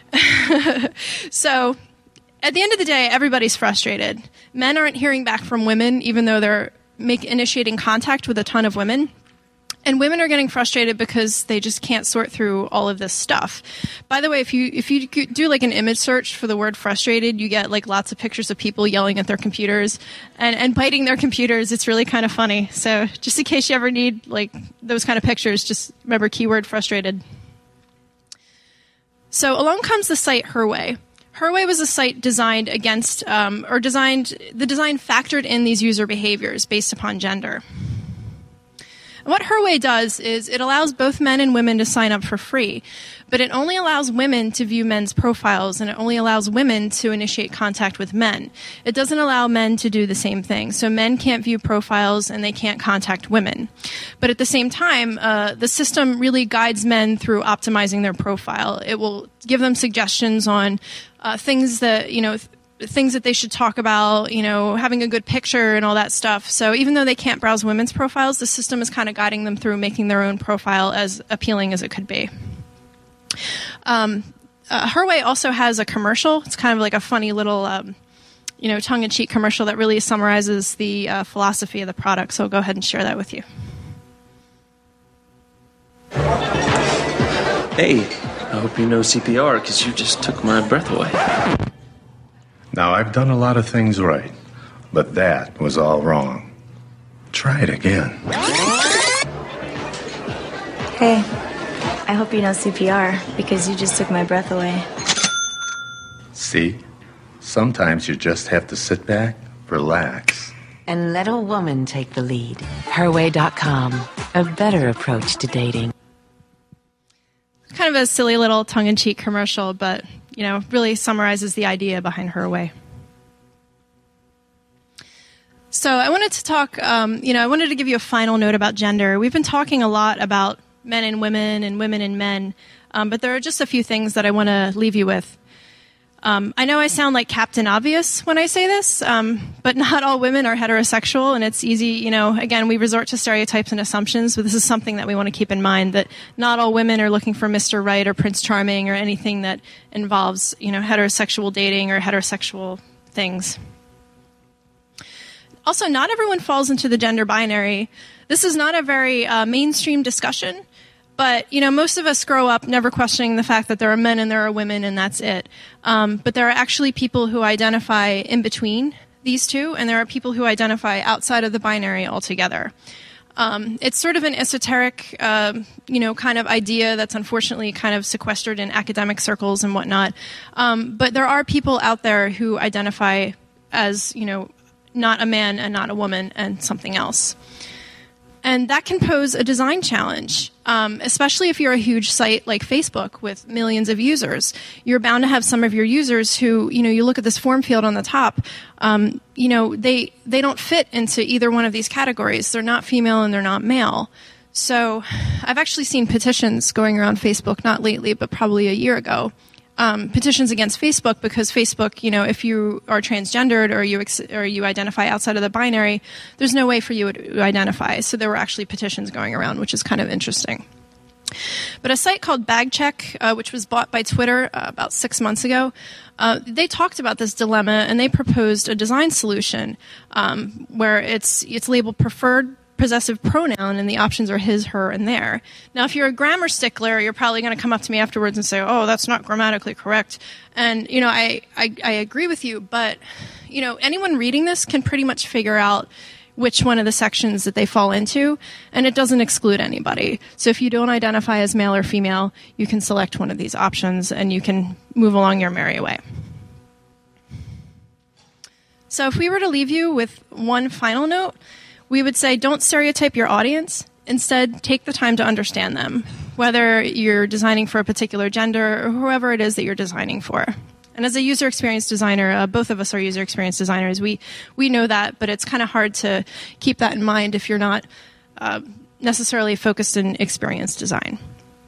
So at the end of the day, everybody's frustrated. Men aren't hearing back from women, even though they're make, initiating contact with a ton of women. And women are getting frustrated because they just can't sort through all of this stuff. By the way, if you if you do like an image search for the word frustrated, you get like lots of pictures of people yelling at their computers and, and biting their computers. It's really kind of funny. So just in case you ever need like those kind of pictures, just remember keyword frustrated. So along comes the site Herway. Herway was a site designed against, um, or designed, the design factored in these user behaviors based upon gender. And what Herway does is it allows both men and women to sign up for free, but it only allows women to view men's profiles, and it only allows women to initiate contact with men. It doesn't allow men to do the same thing. So men can't view profiles and they can't contact women. But at the same time, uh, the system really guides men through optimizing their profile. It will give them suggestions on uh, things that, you know, th- things that they should talk about, you know, having a good picture and all that stuff. So even though they can't browse women's profiles, the system is kind of guiding them through making their own profile as appealing as it could be. Um, uh, Herway also has a commercial. It's kind of like a funny little um, you know, tongue-in-cheek commercial that really summarizes the uh, philosophy of the product. So I'll go ahead and share that with you. Hey, I hope you know C P R because you just took my breath away. Now, I've done a lot of things right, but that was all wrong. Try it again. Hey, I hope you know C P R because you just took my breath away. See? Sometimes you just have to sit back, relax. And let a woman take the lead. her way dot com, a better approach to dating. Kind of a silly little tongue-in-cheek commercial, but, you know, really summarizes the idea behind Her Way. So I wanted to talk, um, you know, I wanted to give you a final note about gender. We've been talking a lot about men and women and women and men, um, but there are just a few things that I want to leave you with. Um, I know I sound like Captain Obvious when I say this, um, but not all women are heterosexual, and it's easy, you know, again, we resort to stereotypes and assumptions, but this is something that we want to keep in mind, that not all women are looking for Mister Right or Prince Charming or anything that involves, you know, heterosexual dating or heterosexual things. Also, not everyone falls into the gender binary. This is not a very uh, mainstream discussion. But, you know, most of us grow up never questioning the fact that there are men and there are women and that's it. Um, but there are actually people who identify in between these two, and there are people who identify outside of the binary altogether. Um, it's sort of an esoteric, uh, you know, kind of idea that's unfortunately kind of sequestered in academic circles and whatnot. Um, but there are people out there who identify as, you know, not a man and not a woman and something else. And that can pose a design challenge, um, especially if you're a huge site like Facebook with millions of users. You're bound to have some of your users who, you know, you look at this form field on the top, um, you know, they they don't fit into either one of these categories. They're not female and they're not male. So I've actually seen petitions going around Facebook, not lately, but probably a year ago, Um, petitions against Facebook because Facebook, you know, if you are transgendered or you ex- or you identify outside of the binary, there's no way for you to identify. So there were actually petitions going around, which is kind of interesting. But a site called BagCheck, uh, which was bought by Twitter uh, about six months ago, uh, they talked about this dilemma and they proposed a design solution um, where it's it's labeled preferred possessive pronoun and the options are his, her, and their. Now, if you're a grammar stickler, you're probably going to come up to me afterwards and say, oh, that's not grammatically correct. And, you know, I, I, I agree with you, but, you know, anyone reading this can pretty much figure out which one of the sections that they fall into, and it doesn't exclude anybody. So if you don't identify as male or female, you can select one of these options and you can move along your merry way. So if we were to leave you with one final note, we would say don't stereotype your audience. Instead, take the time to understand them, whether you're designing for a particular gender or whoever it is that you're designing for. And as a user experience designer, uh, both of us are user experience designers. We we know that, but it's kind of hard to keep that in mind if you're not uh, necessarily focused in experience design.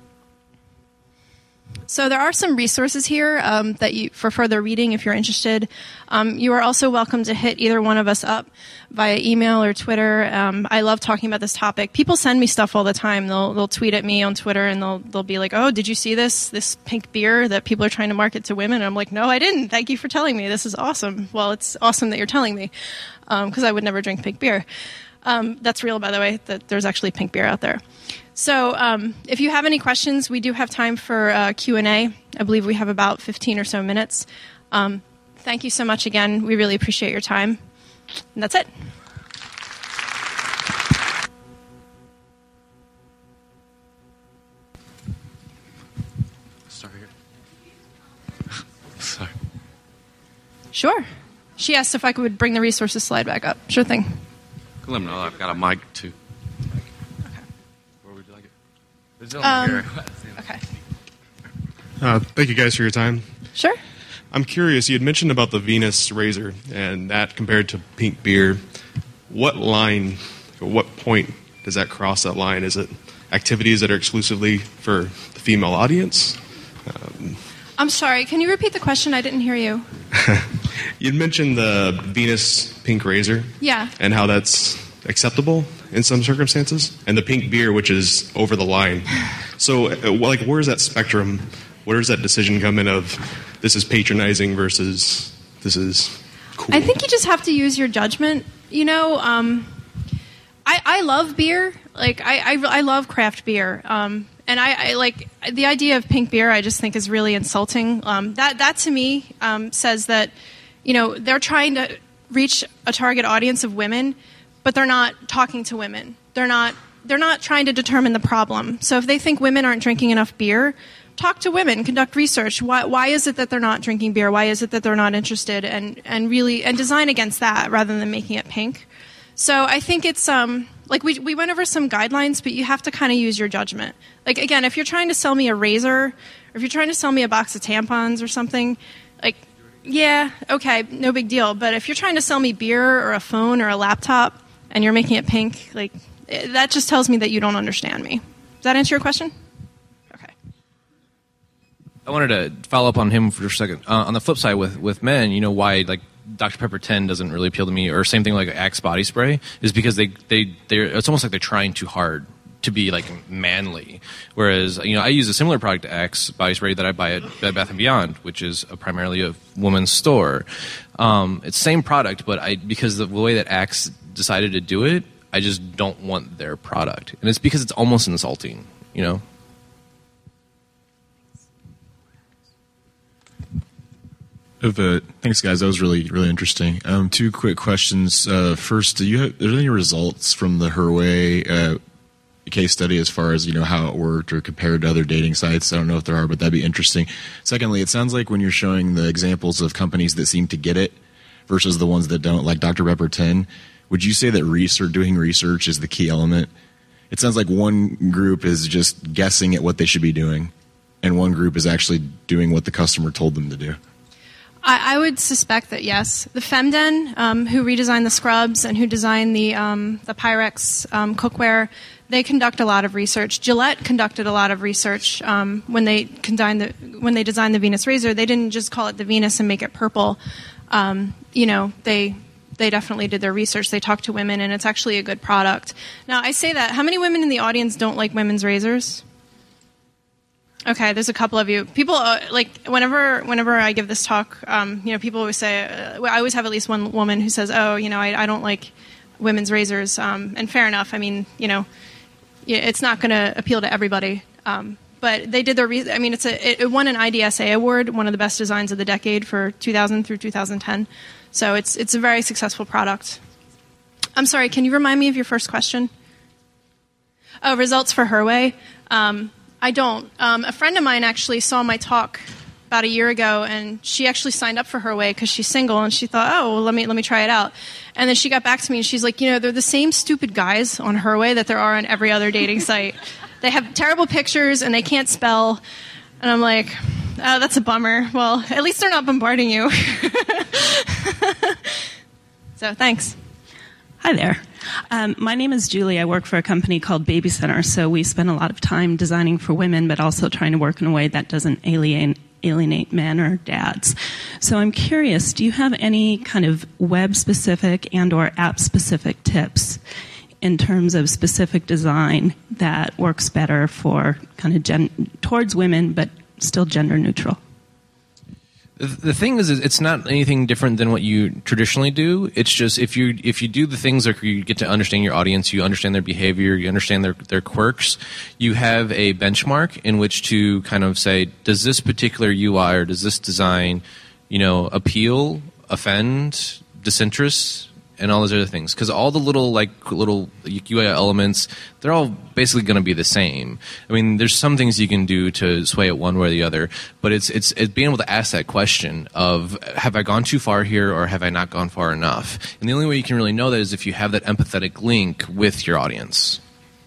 So there are some resources here um, that you, for further reading if you're interested. Um, you are also welcome to hit either one of us up via email or Twitter. Um, I love talking about this topic. People send me stuff all the time. They'll they'll tweet at me on Twitter and they'll they'll be like, "Oh, did you see this this pink beer that people are trying to market to women?" And I'm like, "No, I didn't. Thank you for telling me. This is awesome." Well, it's awesome that you're telling me because um, I would never drink pink beer. Um, that's real, by the way, that there's actually pink beer out there. So um, if you have any questions, we do have time for uh, Q and A. I believe we have about fifteen or so minutes. Um, thank you so much again. We really appreciate your time. And that's it. Start here. Sorry. Sure. She asked if I could bring the resources slide back up. Sure thing. Let them know I've got a mic, too. Um, okay. Uh, thank you guys for your time. Sure. I'm curious, you had mentioned about the Venus razor and that compared to pink beer. What line, or what point does that cross that line? Is it activities that are exclusively for the female audience? Um, I'm sorry, can you repeat the question? I didn't hear you. You'd mentioned the Venus pink razor. Yeah. And how that's acceptable in some circumstances, and the pink beer, which is over the line. So, uh, like, where's that spectrum? Where does that decision come in of this is patronizing versus this is cool? I think you just have to use your judgment. You know, um, I, I love beer. Like, I, I, I love craft beer. Um, and I, I like the idea of pink beer, I just think is really insulting. Um, that, that to me um, says that, you know, they're trying to reach a target audience of women, but they're not talking to women. They're not, they're not trying to determine the problem. So if they think women aren't drinking enough beer, talk to women, conduct research. Why, why is it that they're not drinking beer? Why is it that they're not interested? And, and really, and design against that rather than making it pink. So I think it's, um, like we, we went over some guidelines, but you have to kind of use your judgment. Like, again, if you're trying to sell me a razor, or if you're trying to sell me a box of tampons or something, like, yeah, okay, no big deal. But if you're trying to sell me beer or a phone or a laptop and you're making it pink, like, that just tells me that you don't understand me. Does that answer your question? Okay. I wanted to follow up on him for a second. Uh, on the flip side, with, with men, you know why, like, Doctor Pepper ten doesn't really appeal to me, or same thing like Axe body spray, is because they they they're it's almost like they're trying too hard to be like manly. Whereas, you know, I use a similar product to Axe body spray that I buy at Bed Bath and Beyond, which is a primarily a woman's store. Um, it's same product, but I because of the way that Axe decided to do it, I just don't want their product, and it's because it's almost insulting, you know. Of, uh, thanks, guys. That was really, really interesting. Um, two quick questions. Uh, first, do you have, are there any results from the Herway uh, case study as far as, you know, how it worked or compared to other dating sites? I don't know if there are, but that'd be interesting. Secondly, it sounds like when you're showing the examples of companies that seem to get it versus the ones that don't, like Doctor Pepper ten, would you say that research, doing research is the key element? It sounds like one group is just guessing at what they should be doing, and one group is actually doing what the customer told them to do. I, I would suspect that yes. The Femden, um, who redesigned the scrubs and who designed the um, the Pyrex um, cookware, they conduct a lot of research. Gillette conducted a lot of research um, when they designed the when they designed the Venus razor. They didn't just call it the Venus and make it purple. Um, you know, they they definitely did their research. They talked to women, and it's actually a good product. Now, I say that. How many women in the audience don't like women's razors? Okay, there's a couple of you. People uh, like whenever whenever I give this talk, um, you know, people always say uh, I always have at least one woman who says, "Oh, you know, I, I don't like women's razors." Um, and fair enough. I mean, you know, it's not going to appeal to everybody. Um, but they did their. Re- I mean, it's a it won an I D S A award, one of the best designs of the decade for two thousand through two thousand ten. So it's it's a very successful product. I'm sorry. Can you remind me of your first question? Oh, results for Herway. Um, I don't. Um, a friend of mine actually saw my talk about a year ago, and she actually signed up for Herway because she's single, and she thought, oh, well, let me let me try it out. And then she got back to me, and she's like, you know, they're the same stupid guys on Herway that there are on every other dating site. They have terrible pictures, and they can't spell. And I'm like, oh, that's a bummer. Well, at least they're not bombarding you. So, thanks. Hi there. Um, my name is Julie. I work for a company called Baby Center, so we spend a lot of time designing for women, but also trying to work in a way that doesn't alienate, alienate men or dads. So I'm curious, do you have any kind of web-specific and or app-specific tips in terms of specific design that works better for kind of gen- towards women, but still gender neutral? The thing is, it's not anything different than what you traditionally do. It's just if you if you do the things like you get to understand your audience, you understand their behavior, you understand their their quirks, you have a benchmark in which to kind of say, does this particular U I or does this design, you know, appeal, offend, disinterest, and all those other things? Because all the little like little U I elements, they're all basically going to be the same. I mean, there's some things you can do to sway it one way or the other, but it's it's it's being able to ask that question of, have I gone too far here or have I not gone far enough? And the only way you can really know that is if you have that empathetic link with your audience.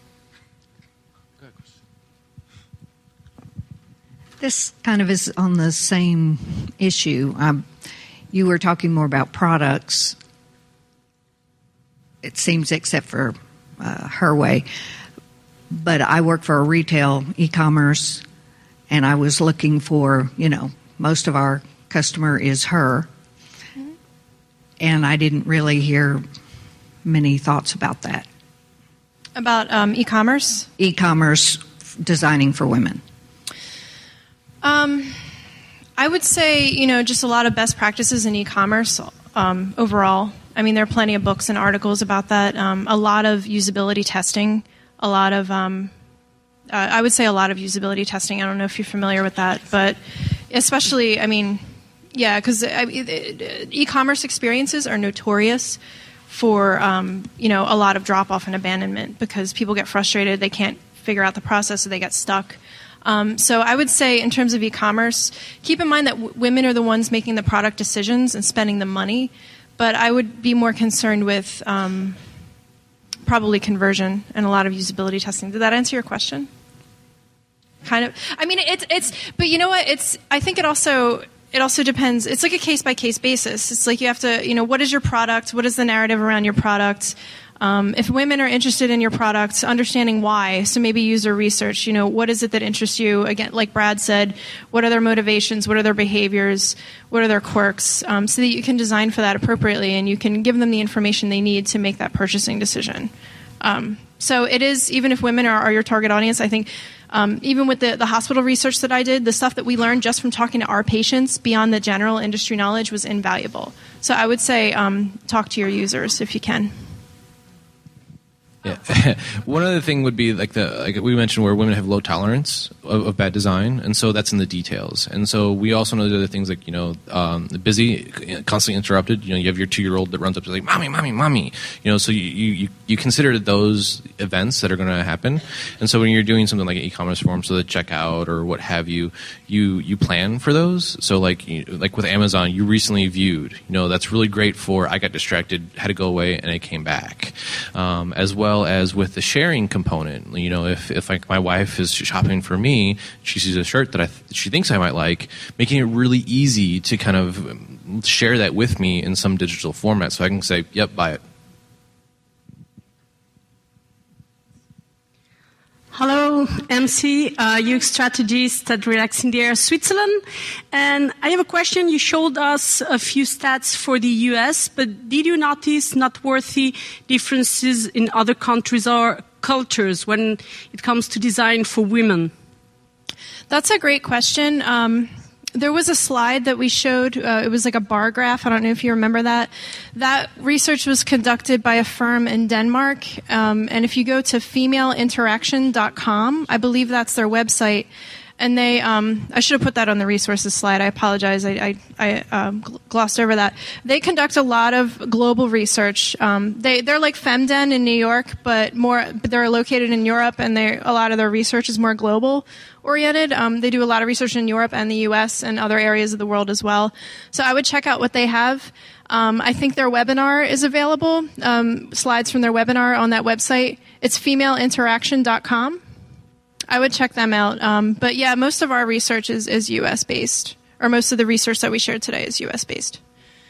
This kind of is on the same issue. Um, you were talking more about products, it seems, except for uh, Herway. But I work for a retail e-commerce, and I was looking for, you know, most of our customer is her. Mm-hmm. And I didn't really hear many thoughts about that. About um, e-commerce? E-commerce designing for women. Um, I would say, you know, just a lot of best practices in e-commerce um, overall. I mean, there are plenty of books and articles about that. Um, a lot of usability testing, a lot of, um, uh, I would say a lot of usability testing. I don't know if you're familiar with that, but especially, I mean, yeah, because I mean, e-commerce experiences are notorious for, um, you know, a lot of drop-off and abandonment because people get frustrated, they can't figure out the process, so they get stuck. Um, so I would say in terms of e-commerce, keep in mind that w- women are the ones making the product decisions and spending the money, but I would be more concerned with um, probably conversion and a lot of usability testing. Did that answer your question? Kind of. I mean, it's it's. But you know what? It's. I think it also it also depends. It's like a case by case basis. It's like you have to. You know, what is your product? What is the narrative around your product? Um, if women are interested in your product, understanding why, so maybe user research, you know, what is it that interests you? Again, like Brad said, what are their motivations? What are their behaviors? What are their quirks? Um, so that you can design for that appropriately and you can give them the information they need to make that purchasing decision. Um, so it is, even if women are, are your target audience, I think um, even with the, the hospital research that I did, the stuff that we learned just from talking to our patients beyond the general industry knowledge was invaluable. So I would say um, talk to your users if you can. Yeah. One other thing would be like the like we mentioned where women have low tolerance of, of bad design, and so that's in the details. And so we also know the other things like you know um, busy, constantly interrupted. You know, you have your two-year-old that runs up to like mommy, mommy, mommy. You know, so you you, you consider those events that are going to happen. And so when you're doing something like an e-commerce form, so the checkout or what have you, you you plan for those. So like you, like with Amazon, you recently viewed. You know, that's really great for I got distracted, had to go away, and it came back, um, as well. As with the sharing component, you know, if, if like my wife is shopping for me, she sees a shirt that I th- she thinks I might like, making it really easy to kind of share that with me in some digital format, so I can say, "Yep, buy it." Hello, M C, uh, U X strategist at Relaxing the Air Switzerland. And I have a question. You showed us a few stats for the U S, but did you notice noteworthy differences in other countries or cultures when it comes to design for women? That's a great question. Um, There was a slide that we showed. Uh, it was like a bar graph. I don't know if you remember that. That research was conducted by a firm in Denmark. Um, and if you go to female interaction dot com, I believe that's their website. And they, um, I should have put that on the resources slide. I apologize. I, I, I um, glossed over that. They conduct a lot of global research. Um, they, they're like Femden in New York, but more. But they're located in Europe, and they a lot of their research is more global oriented. Um, they do a lot of research in Europe and the U S and other areas of the world as well. So I would check out what they have. Um, I think their webinar is available. Um, slides from their webinar on that website. It's female interaction dot com. I would check them out. Um, but yeah, most of our research is, is U S based, or most of the research that we shared today is U S based.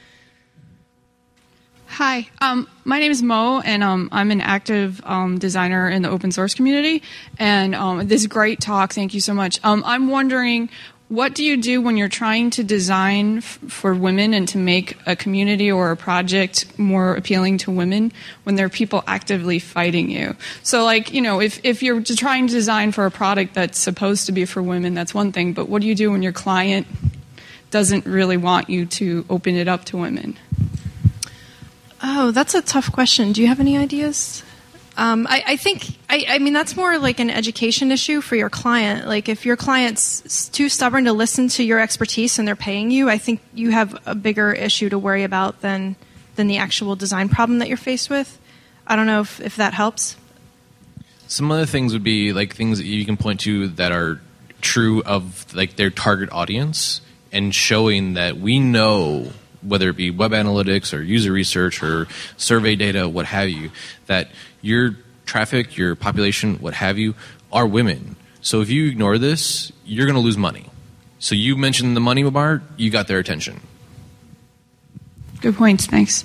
Hi, um, my name is Mo, and um, I'm an active um, designer in the open source community. And um, this is a great talk. Thank you so much. Um, I'm wondering, what do you do when you're trying to design f- for women and to make a community or a project more appealing to women when there are people actively fighting you? So, like, you know, if, if you're trying to design for a product that's supposed to be for women, that's one thing. But what do you do when your client doesn't really want you to open it up to women? Oh, that's a tough question. Do you have any ideas? Um, I, I think, I, I mean, that's more like an education issue for your client. Like, if your client's too stubborn to listen to your expertise and they're paying you, I think you have a bigger issue to worry about than than the actual design problem that you're faced with. I don't know if, if that helps. Some other things would be like things that you can point to that are true of like their target audience, and showing that we know, whether it be web analytics or user research or survey data, what have you, that your traffic, your population, what have you, are women. So if you ignore this, you're going to lose money. So you mentioned the money bar, you got their attention. Good points. Thanks.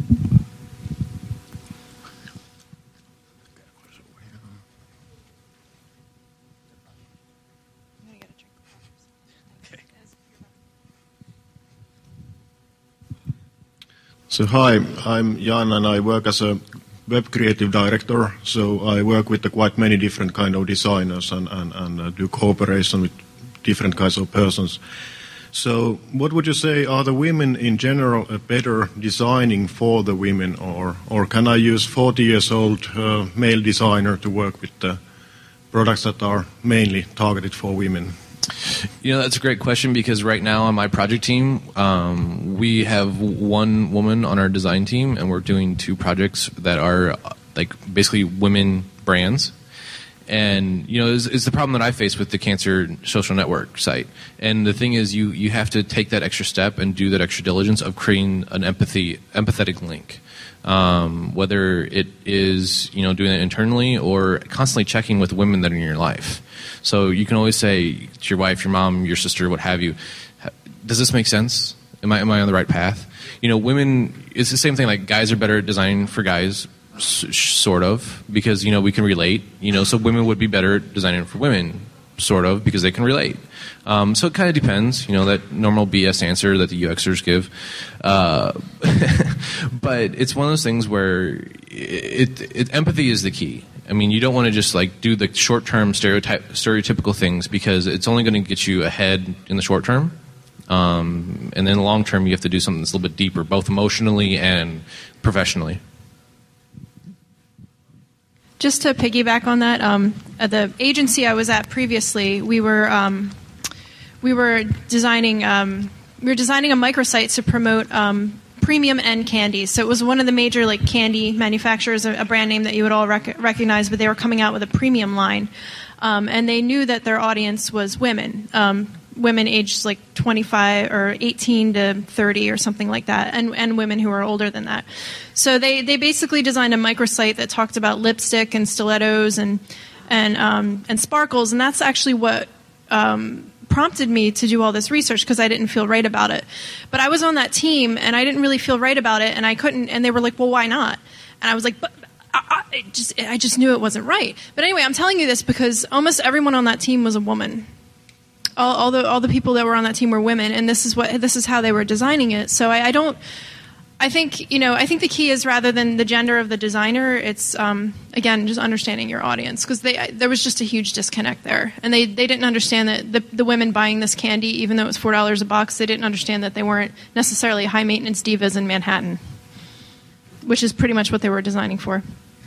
So hi, I'm Jan, and I work as a web creative director. So I work with the quite many different kind of designers and, and, and uh, do cooperation with different kinds of persons. So, what would you say, are the women in general uh, better designing for the women, or, or can I use forty years old uh, male designer to work with the products that are mainly targeted for women? You know, that's a great question, because right now on my project team, um, we have one woman on our design team, and we're doing two projects that are like basically women brands. And, you know, it's, it's the problem that I face with the Cancer Social Network site. And the thing is, you, you have to take that extra step and do that extra diligence of creating an empathy, empathetic link. Um, whether it is, you know, doing it internally or constantly checking with women that are in your life. So you can always say to your wife, your mom, your sister, what have you, does this make sense? Am I, am I on the right path? You know, women, it's the same thing, like guys are better at designing for guys, sort of, because, you know, we can relate, you know, so women would be better at designing for women, sort of, because they can relate. Um, so it kind of depends, you know, that normal B S answer that the UXers give. Uh, but it's one of those things where it, it, it, empathy is the key. I mean, you don't want to just like do the short-term stereotype, stereotypical things, because it's only going to get you ahead in the short term. Um, and then in the long term, you have to do something that's a little bit deeper, both emotionally and professionally. Just to piggyback on that, um, at the agency I was at previously, we were um, we were designing um, we were designing a microsite to promote um, premium end candies. So it was one of the major like candy manufacturers, a, a brand name that you would all rec- recognize, but they were coming out with a premium line, um, and they knew that their audience was women. Um, women aged like twenty-five or eighteen to thirty or something like that, and, and women who are older than that. So they, they basically designed a microsite that talked about lipstick and stilettos and and um, and sparkles, and that's actually what um, prompted me to do all this research, because I didn't feel right about it. But I was on that team, and I didn't really feel right about it, and I couldn't. And they were like, "Well, why not?" And I was like, "But." I, I just I just knew it wasn't right. But anyway, I'm telling you this because almost everyone on that team was a woman. All, all the all the people that were on that team were women, and this is what this is how they were designing it. So I, I don't. I think you know. I think the key is, rather than the gender of the designer, it's um, again just understanding your audience, because they there was just a huge disconnect there, and they, they didn't understand that the the women buying this candy, even though it was four dollars a box, they didn't understand that they weren't necessarily high maintenance divas in Manhattan, which is pretty much what they were designing for.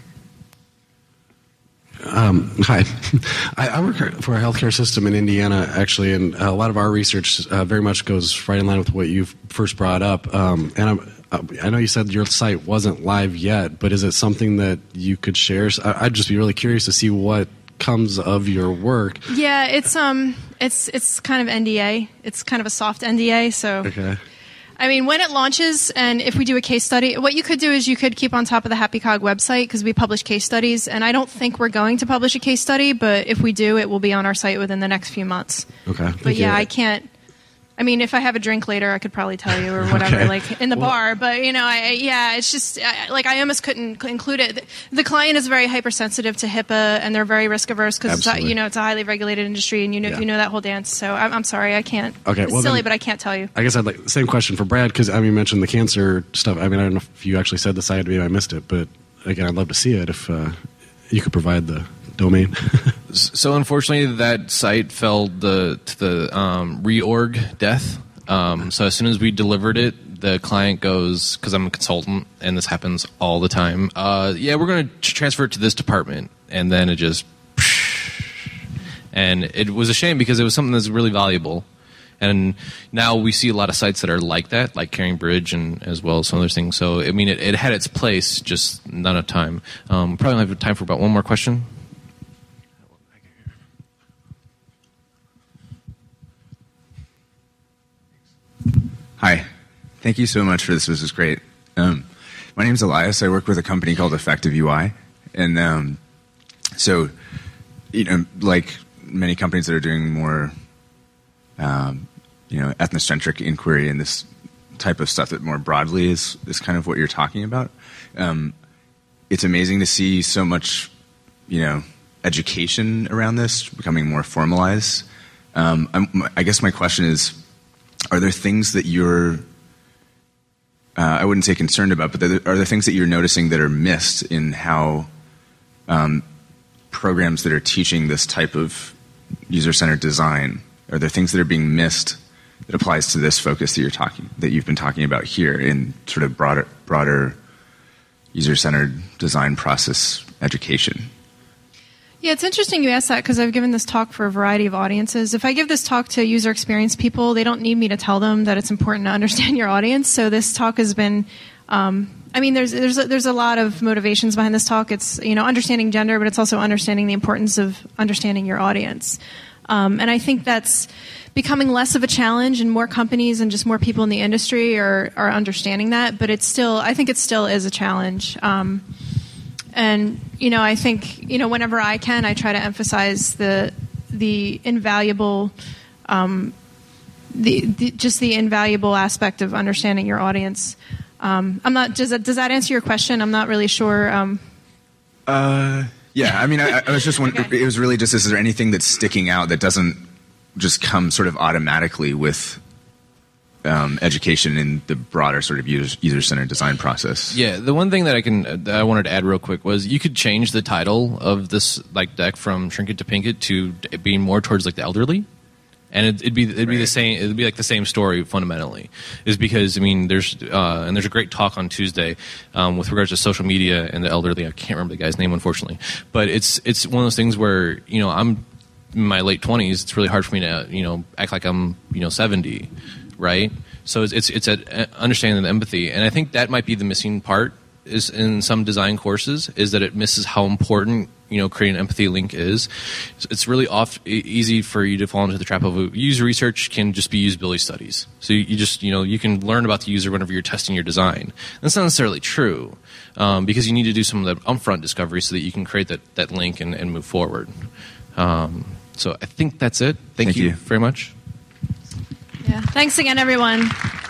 Um, hi, I, I work for a healthcare system in Indiana, actually, and a lot of our research uh, very much goes right in line with what you first brought up. Um, and I'm, I know you said your site wasn't live yet, but is it something that you could share? I'd just be really curious to see what comes of your work. Yeah, it's um, it's it's kind of N D A. It's kind of a soft N D A. So, okay. I mean, when it launches, and if we do a case study, what you could do is you could keep on top of the Happy Cog website, because we publish case studies, and I don't think we're going to publish a case study, but if we do, it will be on our site within the next few months. Okay. But yeah, I can't. I mean, if I have a drink later, I could probably tell you or whatever, okay. like in the well, bar. But you know, I, yeah, it's just I, like I almost couldn't include it. The, the client is very hypersensitive to HIPAA, and they're very risk averse because you know it's a highly regulated industry, and you know yeah. you know that whole dance. So I'm, I'm sorry, I can't. Okay, it's well, silly, then, but I can't tell you. I guess I'd like same question for Brad, because I mean, you mentioned the cancer stuff. I mean, I don't know if you actually said the site, maybe I missed it, but again, I'd love to see it if uh, you could provide the domain. So unfortunately, that site fell the, to the um, reorg death. Um, so as soon as we delivered it, the client goes, because I'm a consultant and this happens all the time, uh, yeah, we're going to transfer it to this department. And then it just, and it was a shame because it was something that's really valuable. And now we see a lot of sites that are like that, like Caring Bridge and as well as some other things. So, I mean, it, it had its place, just not enough time. Um, probably have time for about one more question. Hi. Thank you so much for this. This is great. Um, my name is Elias. I work with a company called Effective U I. And um, so, you know, like many companies that are doing more, um, you know, ethnocentric inquiry and this type of stuff that more broadly is, is kind of what you're talking about. Um, it's amazing to see so much, you know, education around this becoming more formalized. Um, I'm, I guess my question is, are there things that you're, uh, I wouldn't say concerned about, but are there, are there things that you're noticing that are missed in how um, programs that are teaching this type of user-centered design, are there things that are being missed that applies to this focus that you're talking that you've been talking about here in sort of broader broader user-centered design process education? Yeah, it's interesting you asked that because I've given this talk for a variety of audiences. If I give this talk to user experience people, they don't need me to tell them that it's important to understand your audience. So this talk has been, um, I mean, there's there's a, there's a lot of motivations behind this talk. It's, you know, understanding gender, but it's also understanding the importance of understanding your audience. Um, and I think that's becoming less of a challenge, and more companies and just more people in the industry are are understanding that. But it's still, I think it still is a challenge. Um, And, you know, I think, you know, whenever I can, I try to emphasize the the invaluable, um, the, the just the invaluable aspect of understanding your audience. Um, I'm not. Does that, does that answer your question? I'm not really sure. Um, uh, yeah, I mean, I, I was just wondering. Okay. It was really just: is there anything that's sticking out that doesn't just come sort of automatically with Um, education in the broader sort of user, user-centered design process? Yeah, the one thing that I can that I wanted to add real quick was you could change the title of this like deck from Shrink It to Pink It to being more towards like the elderly, and it, it'd be it'd be the same. It'd be like the same story fundamentally. Is because I mean there's uh, and there's a great talk on Tuesday um, with regards to social media and the elderly. I can't remember the guy's name unfortunately, but it's it's one of those things where you know I'm in my late twenties. It's really hard for me to you know act like I'm you know seventy. Right, so it's it's, it's a understanding the empathy, and I think that might be the missing part is in some design courses is that it misses how important you know creating an empathy link is. It's really off easy for you to fall into the trap of user research can just be usability studies. So you, you just you know you can learn about the user whenever you're testing your design. That's not necessarily true um, because you need to do some of the upfront discovery so that you can create that that link and, and move forward. Um, so I think that's it. Thank, Thank you, you very much. Yeah. Thanks again, everyone.